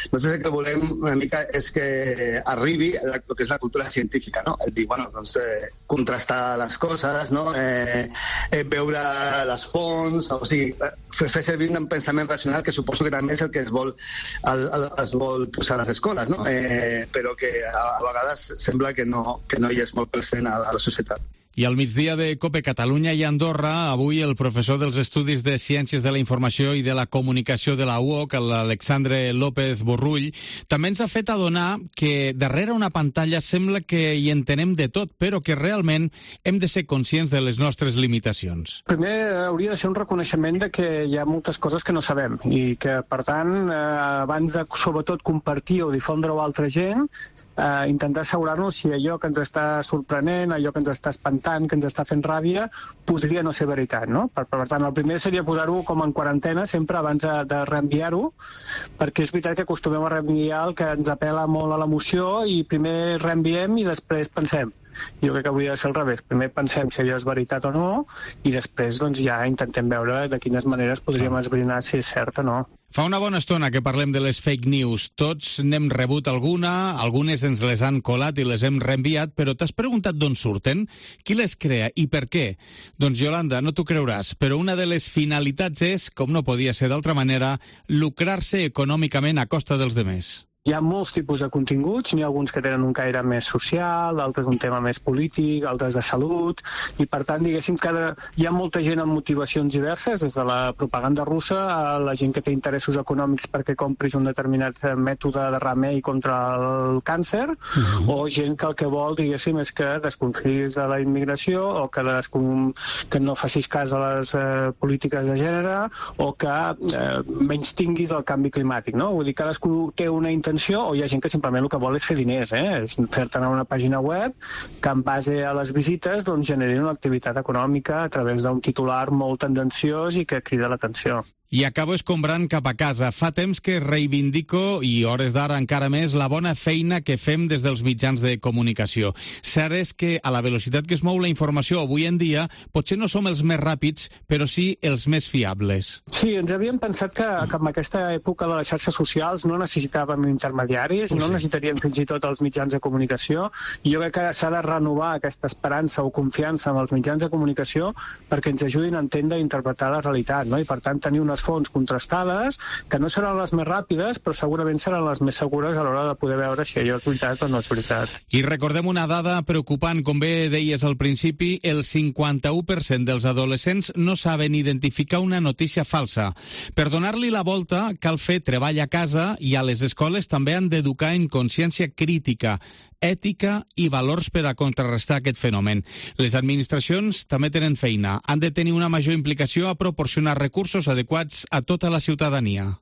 Nosaltres el que volem una mica és que arribi el que és la cultura científica, no? El dir, bueno, doncs, eh, contrastar les coses, no? Eh, eh, veure les fonts, o sigui, fer, fer servir un pensament racional que suposo que també és el que es vol, el, el, es vol posar a les escoles, no? Eh, però que a, a vegades sembla que no, que no hi és molt present a, a la societat. I al migdia de COPE Catalunya i Andorra, avui el professor dels Estudis de Ciències de la Informació i de la Comunicació de la U O C, l'Alexandre López Borrull, també ens ha fet adonar que darrere una pantalla sembla que hi entenem de tot, però que realment hem de ser conscients de les nostres limitacions. Primer, hauria de ser un reconeixement de que hi ha moltes coses que no sabem i que, per tant, eh, abans de, sobretot, compartir o difondre-ho a altra gent, Uh, intentar assegurar-nos si allò que ens està sorprenent, allò que ens està espantant, que ens està fent ràbia, podria no ser veritat, no? Per, per tant, el primer seria posar-ho com en quarantena sempre abans de, de reenviar-ho, perquè és veritat que acostumem a reenviar el que ens apela molt a l'emoció i primer reenviem i després pensem. Jo crec que hauria de ser al revés. Primer pensem si allò és veritat o no i després doncs, ja intentem veure de quines maneres podríem esbrinar si és cert o no. Fa una bona estona que parlem de les fake news. Tots n'hem rebut alguna, algunes ens les han colat i les hem reenviat, però t'has preguntat d'on surten? Qui les crea i per què? Doncs, Yolanda, no t'ho creuràs, però una de les finalitats és, com no podia ser d'altra manera, lucrar-se econòmicament a costa dels demés. Hi ha molts tipus de continguts, n'hi ha alguns que tenen un caire més social, altres un tema més polític, altres de salut, i per tant, diguéssim, que hi ha molta gent amb motivacions diverses, des de la propaganda russa a la gent que té interessos econòmics perquè compris un determinat mètode de remei contra el càncer, uh-huh. o gent que el que vol, diguéssim, és que desconfiïs de la immigració o que, descon... que no facis cas a les eh, polítiques de gènere o que eh, menys tinguis el canvi climàtic, no? Vull dir, cadascú té una intenció o hi ha gent que simplement el que vol és fer diners, eh? És fer-te anar a una pàgina web que en base a les visites doncs, generi una activitat econòmica a través d'un titular molt tendenciós i que crida l'atenció. I acabo escombrant cap a casa. Fa temps que reivindico, i hores d'ara encara més, la bona feina que fem des dels mitjans de comunicació. Cert és que a la velocitat que es mou la informació avui en dia, potser no som els més ràpids, però sí els més fiables. Sí, ens havíem pensat que, que en aquesta època de les xarxes socials no necessitàvem intermediaris, no necessitaríem fins i tot els mitjans de comunicació, i jo crec que s'ha de renovar aquesta esperança o confiança en els mitjans de comunicació perquè ens ajudin a entendre i interpretar la realitat, no? I per tant tenir unes fonts contrastades, que no seran les més ràpides, però segurament seran les més segures a l'hora de poder veure si allò és veritat o no és veritat. I recordem una dada preocupant, com bé deies al principi, el cinquanta-u per cent dels adolescents no saben identificar una notícia falsa. Per donar-li la volta, cal fer treball a casa i a les escoles també han d'educar en consciència crítica, ètica i valors per a contrarrestar aquest fenomen. Les administracions també tenen feina. Han de tenir una major implicació a proporcionar recursos adequats a tota la ciutadania.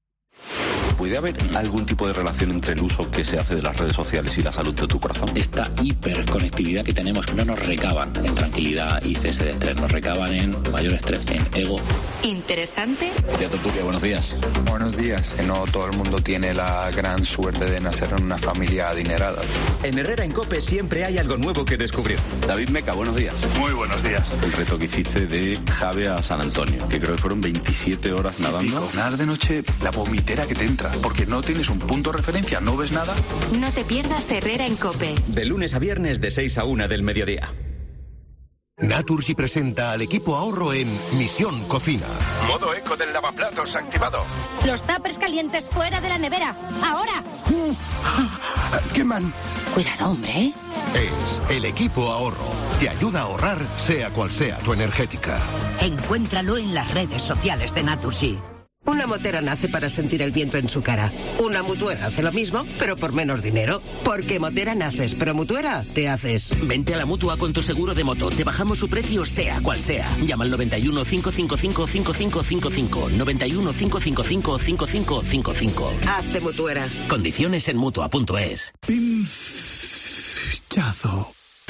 ¿Puede haber algún tipo de relación entre el uso que se hace de las redes sociales y la salud de tu corazón? Esta hiperconectividad que tenemos no nos recaban en tranquilidad y cese de estrés, nos recaban en mayor estrés, en ego. ¿Interesante? Ya Tertulia, buenos días. Buenos días. No todo el mundo tiene la gran suerte de nacer en una familia adinerada. En Herrera en COPE siempre hay algo nuevo que descubrir. David Meca, buenos días. Muy buenos días. El reto que hiciste de Jave a San Antonio, que creo que fueron veintisiete horas nadando. Nadar de noche, la vomitera que te entra, porque no tienes un punto de referencia, no ves nada. No te pierdas Herrera en COPE. De lunes a viernes de seis a una del mediodía. Naturgy presenta al equipo ahorro en Misión Cocina. Modo eco del lavaplatos activado. Los tuppers calientes fuera de la nevera. ¡Ahora! ¡Queman! Cuidado, hombre. Es el equipo ahorro. Te ayuda a ahorrar, sea cual sea tu energética. Encuéntralo en las redes sociales de Naturgy. Una motera nace para sentir el viento en su cara. Una mutuera hace lo mismo, pero por menos dinero. Porque motera naces, pero mutuera te haces. Vente a la Mutua con tu seguro de moto. Te bajamos su precio sea cual sea. Llama al noventa y uno, cinco cinco cinco, cinco cinco cinco cinco. noventa y uno, cinco cinco cinco, cinco cinco cinco cinco. Hazte mutuera. Condiciones en Mutua punto es. Pinchazo.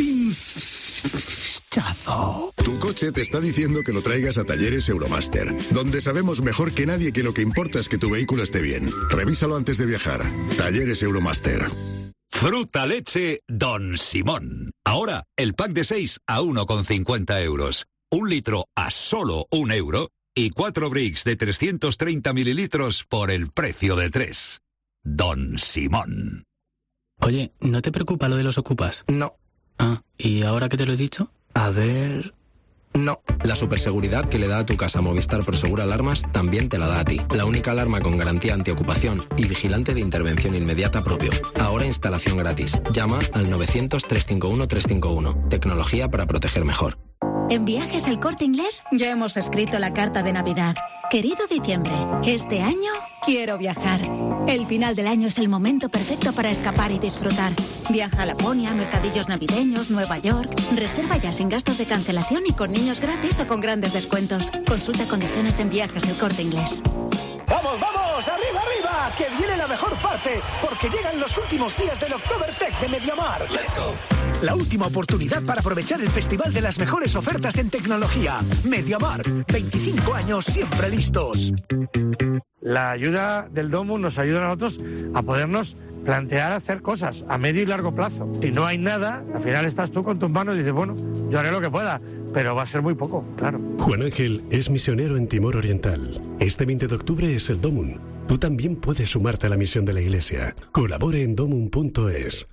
Pinchazo. Tu coche te está diciendo que lo traigas a Talleres Euromaster, donde sabemos mejor que nadie que lo que importa es que tu vehículo esté bien. Revísalo antes de viajar. Talleres Euromaster. Fruta leche Don Simón. Ahora, el pack de seis a uno con cincuenta euros. Un litro a solo un euro y cuatro bricks de trescientos treinta mililitros por el precio de tres. Don Simón. Oye, ¿no te preocupa lo de los ocupas? No. Ah, ¿y ahora que te lo he dicho? A ver... No. La superseguridad que le da a tu casa Movistar Prosegur Alarmas también te la da a ti. La única alarma con garantía antiocupación y vigilante de intervención inmediata propio. Ahora instalación gratis. Llama al novecientos, trescientos cincuenta y uno, trescientos cincuenta y uno. Tecnología para proteger mejor. En Viajes El Corte Inglés ya hemos escrito la carta de Navidad. Querido diciembre, este año quiero viajar. El final del año es el momento perfecto para escapar y disfrutar. Viaja a Laponia, mercadillos navideños, Nueva York. Reserva ya sin gastos de cancelación y con niños gratis o con grandes descuentos. Consulta condiciones en Viajes El Corte Inglés. ¡Vamos, vamos! ¡Arriba, arriba! ¡Que viene la mejor parte! Porque llegan los últimos días del Oktobertech de Mediamar. ¡Let's go! La última oportunidad para aprovechar el festival de las mejores ofertas en tecnología. Mediamar. veinticinco años siempre listos. La ayuda del Domus nos ayuda a nosotros a podernos plantear hacer cosas a medio y largo plazo. Si no hay nada, al final estás tú con tus manos y dices, bueno, yo haré lo que pueda, pero va a ser muy poco, claro. Juan Ángel es misionero en Timor Oriental. Este veinte de octubre es el Domum. Tú también puedes sumarte a la misión de la Iglesia. Colabore en domum punto es.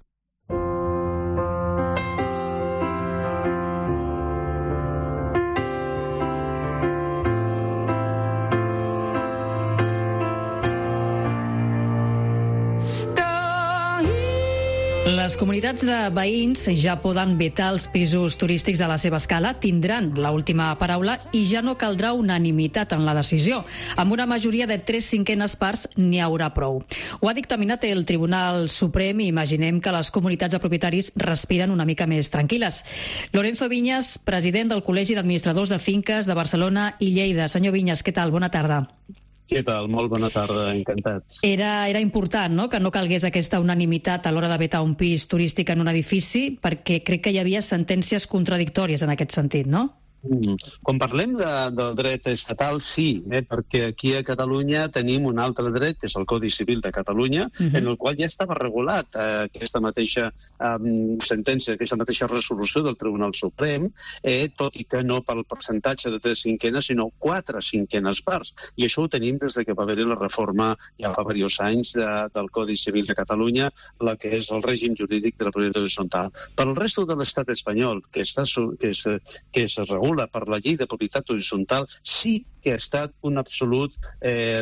Les comunitats de veïns ja poden vetar els pisos turístics a la seva escala, tindran l'última paraula i ja no caldrà unanimitat en la decisió. Amb una majoria de tres cinquenes parts n'hi haurà prou. Ho ha dictaminat el Tribunal Suprem i imaginem que les comunitats de propietaris respiren una mica més tranquil·les. Lorenzo Viñas, president del Col·legi d'Administradors de Finques de Barcelona i Lleida. Senyor Viñas, què tal? Bona tarda. Què tal? Molt bona tarda, encantats. Era, era important, no?, que no calgués aquesta unanimitat a l'hora de vetar un pis turístic en un edifici, perquè crec que hi havia sentències contradictòries en aquest sentit, no? Mm. Quan parlem de, del dret estatal, sí, eh, perquè aquí a Catalunya tenim un altre dret, que és el Codi Civil de Catalunya, uh-huh. en el qual ja estava regulat eh, aquesta mateixa um, sentència, aquesta mateixa resolució del Tribunal Suprem, eh, tot i que no pel percentatge de tres cinquenes, sinó quatre cinquenes parts. I això ho tenim des de que va haver-hi la reforma ja fa diversos anys de, del Codi Civil de Catalunya, la que és el règim jurídic de la propietat horitzontal. Per al resto de l'estat espanyol, que, està, que, es, que es regula per la llei de propietat horitzontal, sí que ha estat un absolut eh,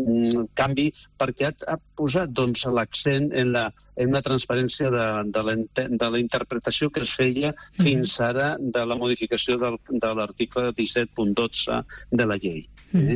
canvi, perquè ha, ha posat doncs, l'accent en la, en la transparència de, de, la, de la interpretació que es feia fins ara de la modificació del, de l'article disset punt dotze de la llei. Eh?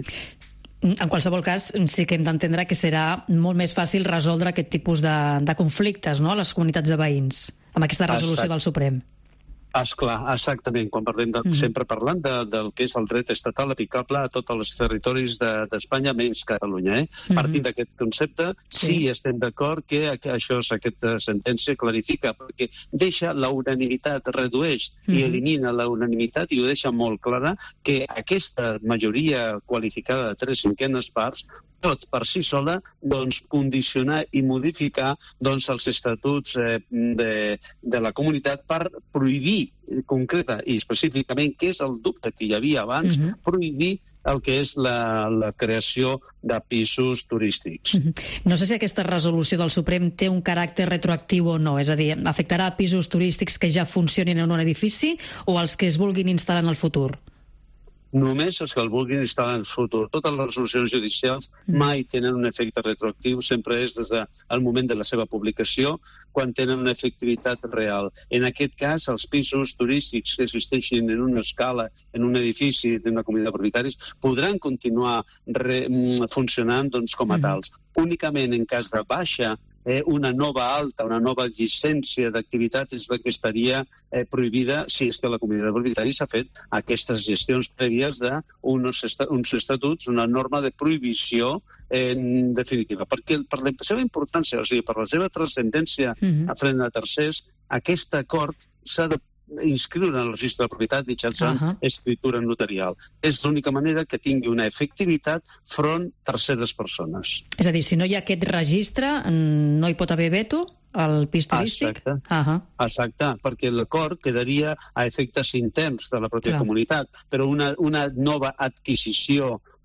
En qualsevol cas, sí que hem d'entendre que serà molt més fàcil resoldre aquest tipus de, de conflictes, no?, a les comunitats de veïns, amb aquesta resolució Exacte. Del Suprem. Esclar, exactament, quan parlem de, mm. sempre parlant de, del que és el dret estatal aplicable a tots els territoris d'Espanya, de, menys Catalunya. Eh? Mm-hmm. Partint d'aquest concepte, sí, sí estem d'acord que això, aquesta sentència clarifica, perquè deixa la unanimitat, redueix mm-hmm. i elimina la unanimitat i ho deixa molt clara que aquesta majoria qualificada de tres cinquenes parts pot per si sola doncs, condicionar i modificar doncs, els estatuts eh, de, de la comunitat per prohibir concreta i específicament, que és el dubte que hi havia abans, uh-huh. prohibir el que és la, la creació de pisos turístics. Uh-huh. No sé si aquesta resolució del Suprem té un caràcter retroactiu o no, és a dir, afectarà a pisos turístics que ja funcionin en un edifici o als que es vulguin instal·lar en el futur? Només els que el vulguin instal·lar en el futur. Totes les resolucions judicials mai tenen un efecte retroactiu, sempre és des del moment de la seva publicació, quan tenen una efectivitat real. En aquest cas, els pisos turístics que existeixin en una escala, en un edifici d'una comunitat de propietaris, podran continuar re, funcionant doncs, com a tals. Únicament en cas de baixa, Eh, una nova alta, una nova llicència d'activitat és la que estaria eh, prohibida si és que la comunitat de propietaris ha fet aquestes gestions prèvies d'uns est uns estatuts, una norma de prohibició en definitiva. Perquè per la seva importància, o sigui, per la seva transcendència mm-hmm. a front de tercers, aquest acord s'ha de inscriure en el registre de propietat mitjançant uh-huh. escritura notarial. És l'única manera que tingui una efectivitat front a terceres persones. És a dir, si no hi ha aquest registre, no hi pot haver veto al pis turístic? Exacte, uh-huh. Exacte, perquè l'acord quedaria a efectes interns de la pròpia Clar. Comunitat, però una, una nova adquisició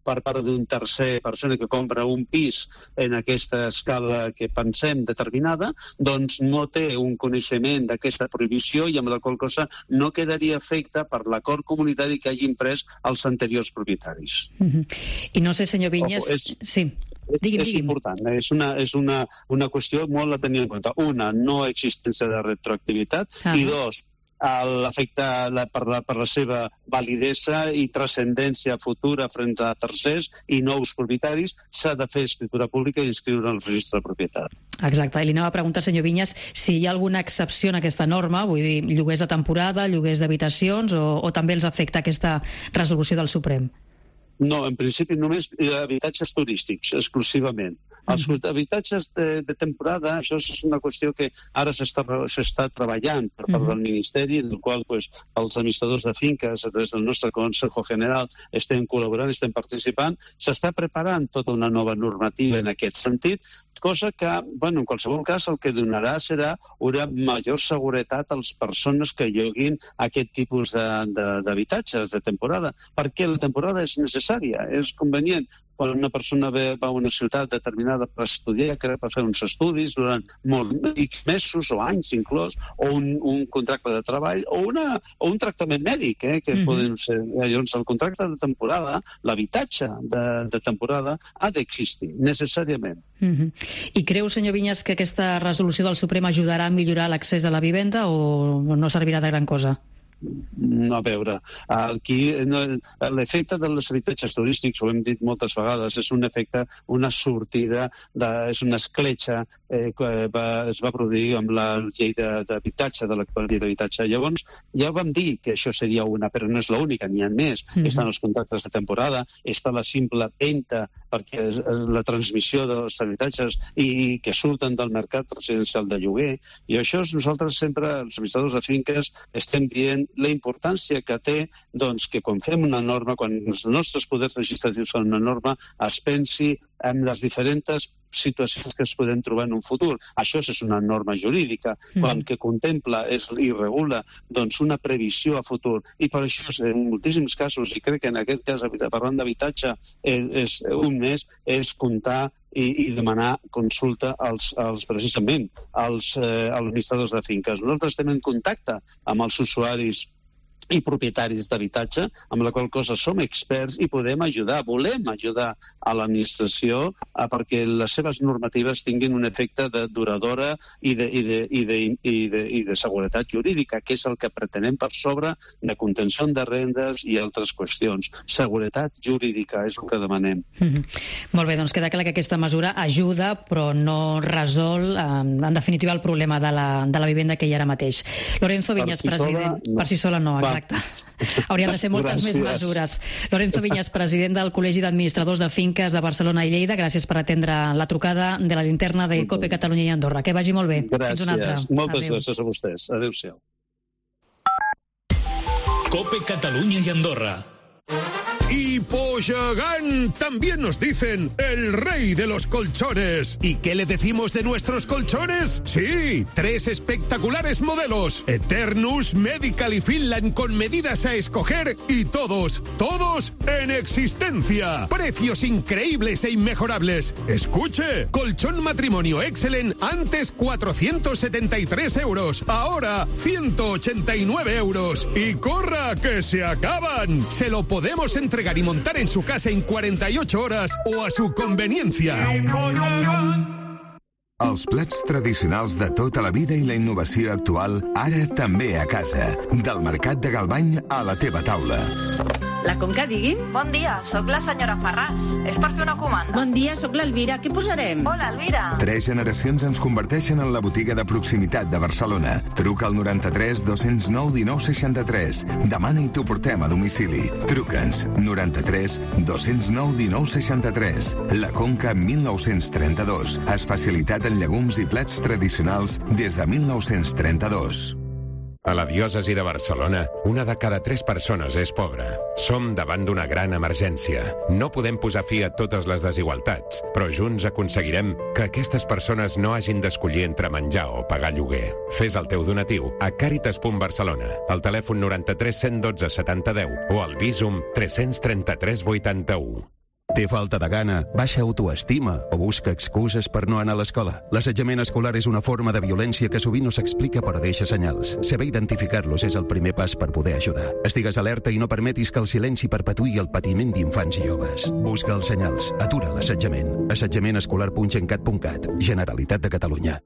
per part d'un tercer persona que compra un pis en aquesta escala que pensem determinada, doncs no té un coneixement d'aquesta prohibició i amb la qual cosa no quedaria afecte per l'acord comunitari que hagin pres els anteriors propietaris. Uh-huh. I no sé, senyor Vinyes... Ojo, és... Sí. Digui'm, és digui'm. important, és una, és una, una qüestió molt a tenir en compte. Una, no existència de retroactivitat, ah. i dos, l'efecte per, la, per la seva validesa i transcendència futura frente a tercers i nous propietaris, s'ha de fer escriptura pública i inscriure en el registre de propietat. Exacte, i li anava a preguntar, senyor Vinyes, si hi ha alguna excepció en aquesta norma, vull dir, lloguers de temporada, lloguers d'habitacions, o, o també els afecta aquesta resolució del Suprem? No, en principi només habitatges turístics, exclusivament. Els mm. habitatges de, de temporada, això és una qüestió que ara s'està treballant per part mm. del Ministeri, en el qual pues, els administradors de finques, a través del nostre Consejo General, estem col·laborant, estem participant. S'està preparant tota una nova normativa en aquest sentit, cosa que, bueno, en qualsevol cas, el que donarà serà una major seguretat a les persones que lloguin aquest tipus d'habitatges de, de, de temporada, perquè la temporada és necessària, és convenient. Quan una persona ve, va a una ciutat determinada per estudiar, per fer uns estudis durant molts mesos o anys inclús, o un, un contracte de treball, o, una, o un tractament mèdic, eh, que mm-hmm. poden ser. Llavors, el contracte de temporada, l'habitatge de, de temporada, ha d'existir, necessàriament. Mm-hmm. I creu, senyor Vinyes, que aquesta resolució del Suprem ajudarà a millorar l'accés a la vivenda o no servirà de gran cosa? No, a veure, aquí no, l'efecte dels habitatges turístics, ho hem dit moltes vegades, és un efecte, una sortida, de, és una escletxa eh, que va, es va produir amb la llei d'habitatge, de l'actual llei d'habitatge. Llavors, ja vam dir que això seria una, però no és l'única, n'hi ha més. Mm-hmm. Estan els contractes de temporada, està la simple venda, perquè la transmissió dels habitatges i que surten del mercat residencial de lloguer, i això és, nosaltres sempre, els administradors de finques, estem dient la importància que té doncs, que quan fem una norma, quan els nostres poders legislatius fan una norma, es pensi en les diferents situacions que es poden trobar en un futur. Això és una norma jurídica, mm. quan que contempla és, i regula doncs, una previsió a futur. I per això, en moltíssims casos, i crec que en aquest cas, parlant d'habitatge, és, un mes és comptar i, i demanar consulta als, als precisament als eh, administradors de finques. Nosaltres estem en contacte amb els usuaris i propietaris d'habitatge, amb la qual cosa som experts i podem ajudar, volem ajudar a l'administració a perquè les seves normatives tinguin un efecte de duradora i de, i, de, i, de, i, de, i de seguretat jurídica, que és el que pretenem per sobre de contenció de rendes i altres qüestions. Seguretat jurídica és el que demanem. Mm-hmm. Molt bé, doncs queda clar que aquesta mesura ajuda, però no resol, en definitiva, el problema de la, de la vivenda que hi ha ara mateix. Lorenzo Vinyes, si president... Sola, no. Per si sola no, exacte. Haurien de ser moltes gràcies. Més mesures. Lorenzo Vinyes, president del Col·legi d'Administradors de Finques de Barcelona i Lleida, gràcies per atendre la trucada de la linterna de COPE Catalunya i Andorra. Que vagi molt bé. Gràcies. Fins una altra. Moltes Adéu. gràcies a vostès. Adéu-siau. COPE Catalunya y Andorra. Y Pollagán también nos dicen el rey de los colchones. ¿Y qué le decimos de nuestros colchones? Sí, tres espectaculares modelos. Eternus, Medical y Finland con medidas a escoger y todos, todos en existencia. Precios increíbles e inmejorables. Escuche, colchón matrimonio Excellent antes cuatrocientos setenta y tres euros, ahora ciento ochenta y nueve euros. Y corra que se acaban. Se lo podemos entregar y montar en su casa en cuarenta y ocho horas o a su conveniencia. Els plats tradicionals de tota la vida i la innovació actual, ara també a casa. Del Mercat de Galvany a la teva taula. La Conca, digui'm. Bon dia, sóc la senyora Ferràs. És per fer una comanda. Bon dia, sóc l'Elvira. Què posarem? Hola, Elvira. Tres generacions ens converteixen en la botiga de proximitat de Barcelona. Truca al noranta-tres dos cents nou dinou seixanta-tres. Demana i t'ho portem a domicili. Truca'ns. noranta-tres dos cents nou dinou seixanta-tres. La Conca mil nou-cents trenta-dos. Especialitat en llegums i plats tradicionals des de mil nou-cents trenta-dos. A la diòcesi de Barcelona, una de cada tres persones és pobra. Som davant d'una gran emergència. No podem posar fi a totes les desigualtats, però junts aconseguirem que aquestes persones no hagin d'escollir entre menjar o pagar lloguer. Fes el teu donatiu a Càritas punt Barcelona, al telèfon noranta-tres cent dotze setanta deu o al Visum tres cents trenta-tres vuitanta-u. Té falta de gana, baixa autoestima o busca excuses per no anar a l'escola? L'assetjament escolar és una forma de violència que sovint no s'explica però deixa senyals. Saber identificar-los és el primer pas per poder ajudar. Estigues alerta i no permetis que el silenci perpetuï el patiment d'infants i joves. Busca els senyals, atura l'assetjament. assetjament escolar punt gencat punt cat, Generalitat de Catalunya.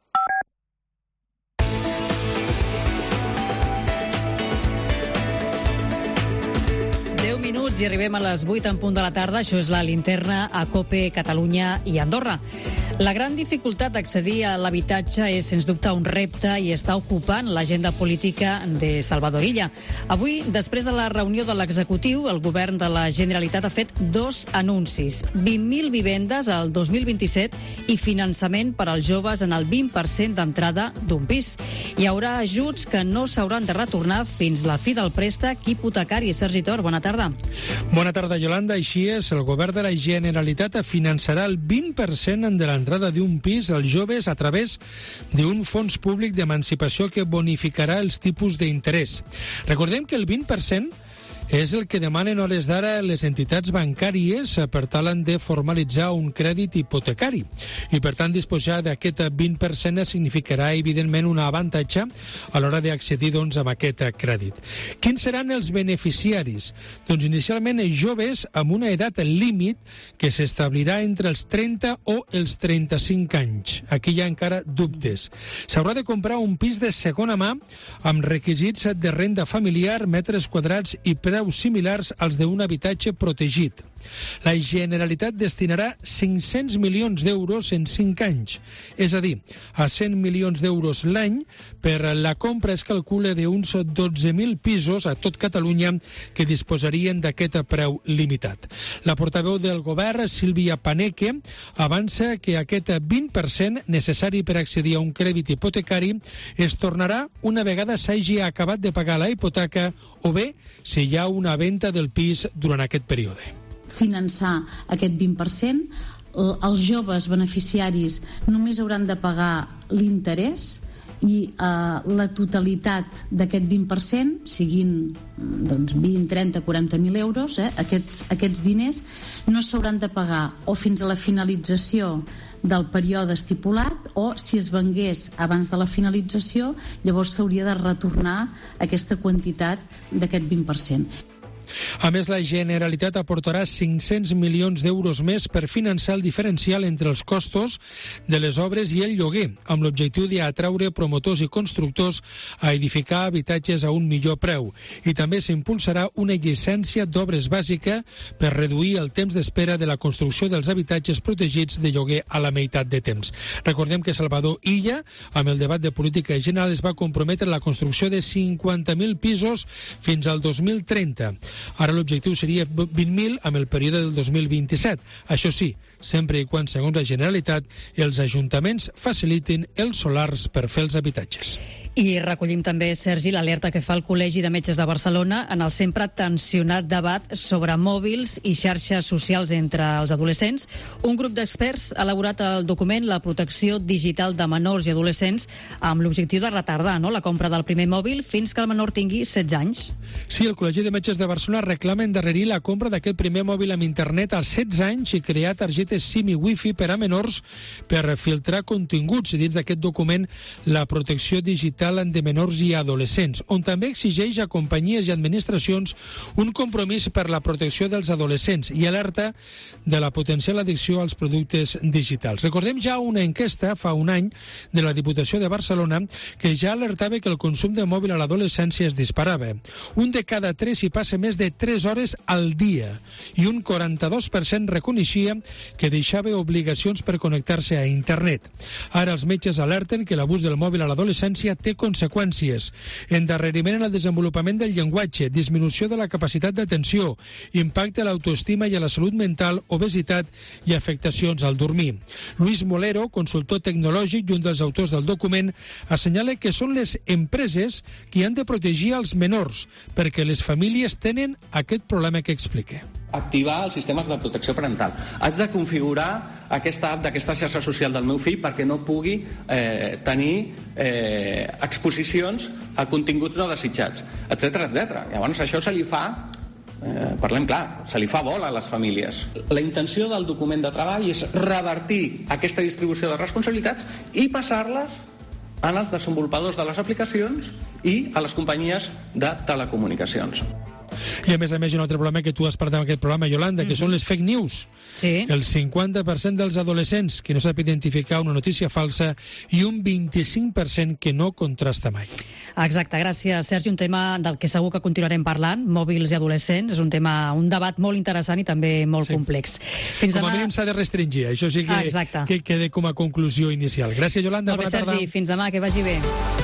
deu minuts i arribem a les vuit en punt de la tarda. Això és la linterna a COPE, Catalunya i Andorra. La gran dificultat d'accedir a l'habitatge és, sens dubte, un repte i està ocupant l'agenda política de Salvador Illa. Avui, després de la reunió de l'executiu, el govern de la Generalitat ha fet dos anuncis. vint mil vivendes al dos mil vint-i-set i finançament per als joves en el vint per cent d'entrada d'un pis. Hi haurà ajuts que no s'hauran de retornar fins la fi del préstec hipotecari. Sergi Tor, bona tarda. Bona tarda, Yolanda. Així és, el govern de la Generalitat finançarà el vint per cent de l'entrada d'un pis als joves a través d'un fons públic d'emancipació que bonificarà els tipus d'interès. Recordem que el vint per cent és el que demanen a hores d'ara les entitats bancàries per tal de formalitzar un crèdit hipotecari. I, per tant, disposar d'aquest vint per cent significarà, evidentment, un avantatge a l'hora d'accedir doncs, a aquest crèdit. Quins seran els beneficiaris? Doncs, inicialment, els joves amb una edat límit que s'establirà entre els trenta o els trenta-cinc anys. Aquí hi ha encara dubtes. S'haurà de comprar un pis de segona mà amb requisits de renda familiar, metres quadrats i preu similars als d'un habitatge protegit. La Generalitat destinarà cinc-cents milions d'euros en cinc anys, és a dir, a cent milions d'euros l'any per la compra es calcula d'uns dotze mil pisos a tot Catalunya que disposarien d'aquest preu limitat. La portaveu del govern, Sílvia Paneque, avança que aquest vint per cent necessari per accedir a un crèdit hipotecari es tornarà una vegada s'hagi acabat de pagar la hipoteca o bé si hi ha una venda del pis durant aquest període. Finançar aquest vint per cent, els joves beneficiaris només hauran de pagar l'interès i eh, la totalitat d'aquest vint per cent, siguin doncs, vint, trenta, quaranta mil euros, eh, aquests, aquests diners no s'hauran de pagar o fins a la finalització del període estipulat o si es vengués abans de la finalització, llavors s'hauria de retornar aquesta quantitat d'aquest vint per cent. A més, la Generalitat aportarà cinc-cents milions d'euros més per finançar el diferencial entre els costos de les obres i el lloguer, amb l'objectiu d'atraure promotors i constructors a edificar habitatges a un millor preu. I també s'impulsarà una llicència d'obres bàsica per reduir el temps d'espera de la construcció dels habitatges protegits de lloguer a la meitat de temps. Recordem que Salvador Illa, amb el debat de política general, es va comprometre a la construcció de cinquanta mil pisos fins al dos mil trenta. Ara l'objectiu seria vint mil amb el període del dos mil vint-i-set. Això sí, sempre i quan, segons la Generalitat, els ajuntaments facilitin els solars per fer els habitatges. I recollim també, Sergi, l'alerta que fa el Col·legi de Metges de Barcelona en el sempre tensionat debat sobre mòbils i xarxes socials entre els adolescents. Un grup d'experts ha elaborat el document La protecció digital de menors i adolescents amb l'objectiu de retardar no, la compra del primer mòbil fins que el menor tingui setze anys. Sí, el Col·legi de Metges de Barcelona reclama endarrerir la compra d'aquest primer mòbil amb internet als setze anys i crear targetes SIM i Wi-Fi per a menors per filtrar continguts. Dins d'aquest document, la protecció digital de menors i adolescents, on també exigeix a companyies i administracions un compromís per la protecció dels adolescents i alerta de la potencial addicció als productes digitals. Recordem ja una enquesta fa un any de la Diputació de Barcelona que ja alertava que el consum de mòbil a l'adolescència es disparava. Un de cada tres hi passa més de tres hores al dia i un quaranta-dos per cent reconeixia que deixava obligacions per connectar-se a internet. Ara els metges alerten que l'abús del mòbil a l'adolescència té conseqüències. Endarreriment en el desenvolupament del llenguatge, disminució de la capacitat d'atenció, impacte a l'autoestima i a la salut mental, obesitat i afectacions al dormir. Luis Molero, consultor tecnològic i un dels autors del document, assenyala que són les empreses que han de protegir els menors perquè les famílies tenen aquest problema que explica. Activar els sistemes de protecció parental. Haig de configurar aquesta app d'aquesta xarxa social del meu fill perquè no pugui eh, tenir eh, exposicions a continguts no desitjats, etcètera, etcètera. Llavors això se li fa Eh, parlem clar, se li fa bola a les famílies. La intenció del document de treball és revertir aquesta distribució de responsabilitats i passar-les als desenvolupadors de les aplicacions i a les companyies de telecomunicacions. I a més a més, un altre problema que tu has parlat en aquest programa, Yolanda, que mm-hmm. són les fake news. Sí. El cinquanta per cent dels adolescents que no sap identificar una notícia falsa i un vint-i-cinc per cent que no contrasta mai. Exacte, gràcies, Sergi. Un tema del que segur que continuarem parlant, mòbils i adolescents. És un tema, un debat molt interessant i també molt sí. complex. Fins com demà... a mínim s'ha de restringir, això sí que, ah, que quede com a conclusió inicial. Gràcies, Yolanda. Molt bé, bona tarda. Sergi, fins demà, que vagi bé.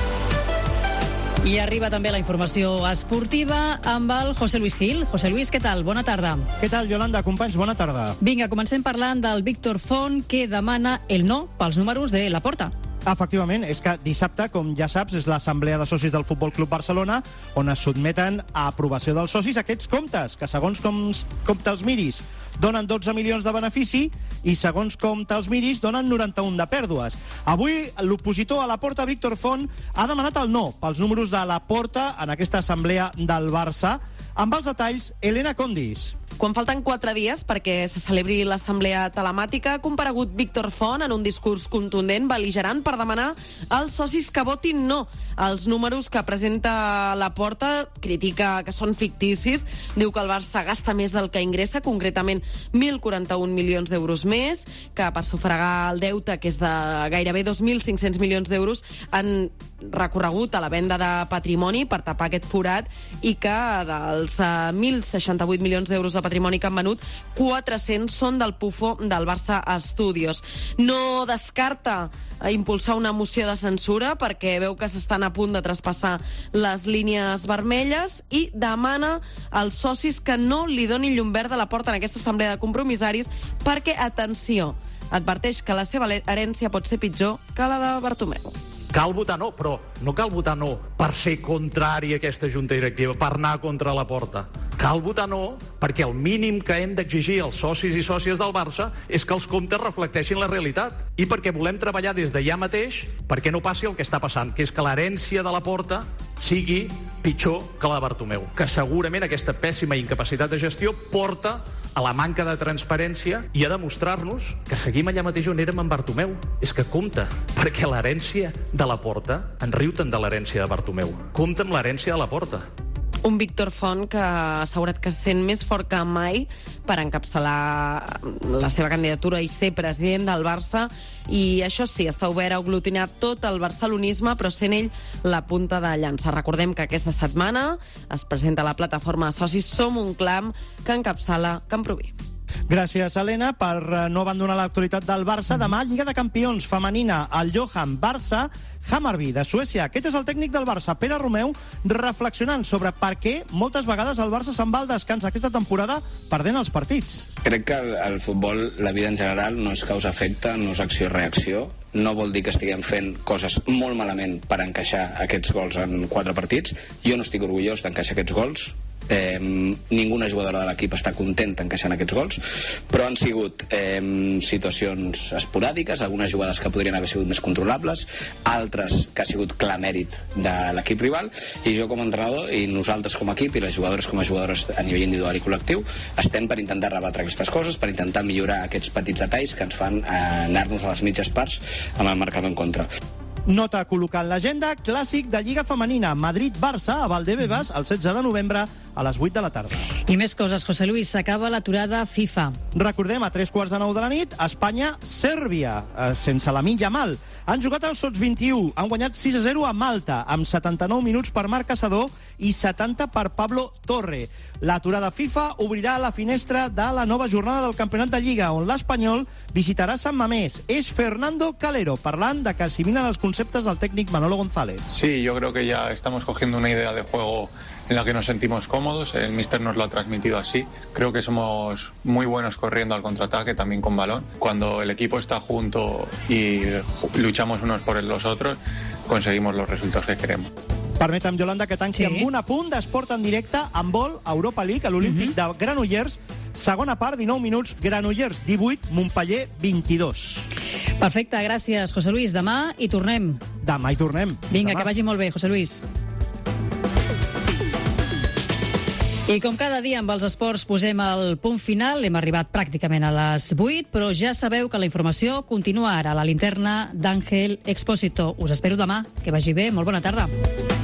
I arriba també la informació esportiva amb el José Luis Gil. José Luis, què tal? Bona tarda. Què tal, Yolanda? Companys, bona tarda. Vinga, comencem parlant del Víctor Font, que demana el no pels números de Laporta. Efectivament, és que dissabte, com ja saps, és l'assemblea de socis del Futbol Club Barcelona on es sotmeten a aprovació dels socis aquests comptes, que segons com, com te'ls miris donen dotze milions de benefici i segons com te'ls miris donen noranta-un de pèrdues. Avui l'opositor a Laporta, Víctor Font, ha demanat el no pels números de Laporta en aquesta assemblea del Barça. Amb els detalls, Elena Condis. Quan falten quatre dies perquè se celebri l'assemblea telemàtica, ha comparegut Víctor Font en un discurs contundent, bel·ligerant, per demanar als socis que votin no. Els números que presenta Laporta critica que són ficticis, diu que el Barça gasta més del que ingressa, concretament mil quaranta-un milions d'euros més, que per sufragar el deute, que és de gairebé dos mil cinc-cents milions d'euros, han recorregut a la venda de patrimoni per tapar aquest forat i que dels mil seixanta-vuit milions d'euros de patrimoni que han venut, quatre-cents són del Pufo del Barça Studios. No descarta impulsar una moció de censura perquè veu que s'estan a punt de traspassar les línies vermelles i demana als socis que no li donin llum verd a la porta en aquesta assemblea de compromissaris perquè, atenció, adverteix que la seva herència pot ser pitjor que la de Bartomeu. Cal votar no, però no cal votar no per ser contrari a aquesta junta directiva, per anar contra la porta. Cal votar no perquè el mínim que hem d'exigir als socis i sòcies del Barça és que els comptes reflecteixin la realitat i perquè volem treballar des de ja mateix perquè no passi el que està passant, que és que l'herència de la porta sigui pitjor que la de Bartomeu, que segurament aquesta pèssima incapacitat de gestió porta a la manca de transparència i a demostrar-nos que seguim allà mateix on érem amb Bartomeu. És que compte, perquè l'herència de la porta, en riu tant de l'herència de Bartomeu, compta amb l'herència de la porta. Un Víctor Font que ha assegurat que se sent més fort que mai per encapçalar la seva candidatura i ser president del Barça, i això sí, està obert a aglutinar tot el barcelonisme, però sent ell la punta de llança. Recordem que aquesta setmana es presenta la plataforma de socis Som un Clam, que encapçala Camproví. Gràcies, Helena. Per no abandonar l'actualitat del Barça, demà Lliga de Campions femenina, el Johan Barça Hammarby de Suècia. Aquest és el tècnic del Barça, Pere Romeu, reflexionant sobre per què moltes vegades el Barça se'n va al descans aquesta temporada perdent els partits. Crec que el, el futbol, la vida en general, no és causa-efecte, no és acció-reacció. No vol dir que estiguem fent coses molt malament per encaixar aquests gols en quatre partits. Jo no estic orgullós d'encaixar aquests gols. Eh, ninguna jugadora de l'equip està contenta encaixant aquests gols, però han sigut eh, situacions esporàdiques, algunes jugades que podrien haver sigut més controlables, altres que ha sigut clar mèrit de l'equip rival, i jo com a entrenador i nosaltres com a equip i les jugadores com a jugadores a nivell individual i col·lectiu estem per intentar rebatre aquestes coses, per intentar millorar aquests petits detalls que ens fan eh, anar-nos a les mitges parts amb el marcador en contra. Nota col·locar en l'agenda, clàssic de Lliga Femenina, Madrid-Barça, a Valdebebas, el setze de novembre, a les vuit de la tarda. I més coses, José Luis, s'acaba l'aturada FIFA. Recordem, a tres quarts de nou de la nit, Espanya-Sèrbia, eh, sense la Lamine Yamal. Han jugat al Sots vint-i-u, han guanyat sis a zero a Malta, amb setanta-nou minuts per Marc Caçador i setanta per Pablo Torre. L'aturada FIFA obrirà la finestra de la nova jornada del Campionat de Lliga, on l'Espanyol visitarà Sant Mamés. És Fernando Calero, parlant de que assimila els conceptes del técnico Manolo González. Sí, yo creo que ya estamos cogiendo una idea de juego en la que nos sentimos cómodos. El míster nos lo ha transmitido así. Creo que somos muy buenos corriendo al contraataque, también con balón. Cuando el equipo está junto y luchamos unos por los otros, conseguimos los resultados que queremos. Permetem, Yolanda, que tanqui sí. amb un apunt d'esport en directe amb vol a Europa League, a l'Olímpic uh-huh. de Granollers. Segona part, dinou minuts, Granollers divuit, Montpeller vint-i-dos. Perfecte, gràcies, José Luis. Demà hi tornem. Demà hi tornem. Vinga, demà. Que vagi molt bé, José Luis. I com cada dia amb els esports posem el punt final, hem arribat pràcticament a les vuit, però ja sabeu que la informació continua ara a la linterna d'Àngel Expósito. Us espero demà. Que vagi bé. Molt bona tarda.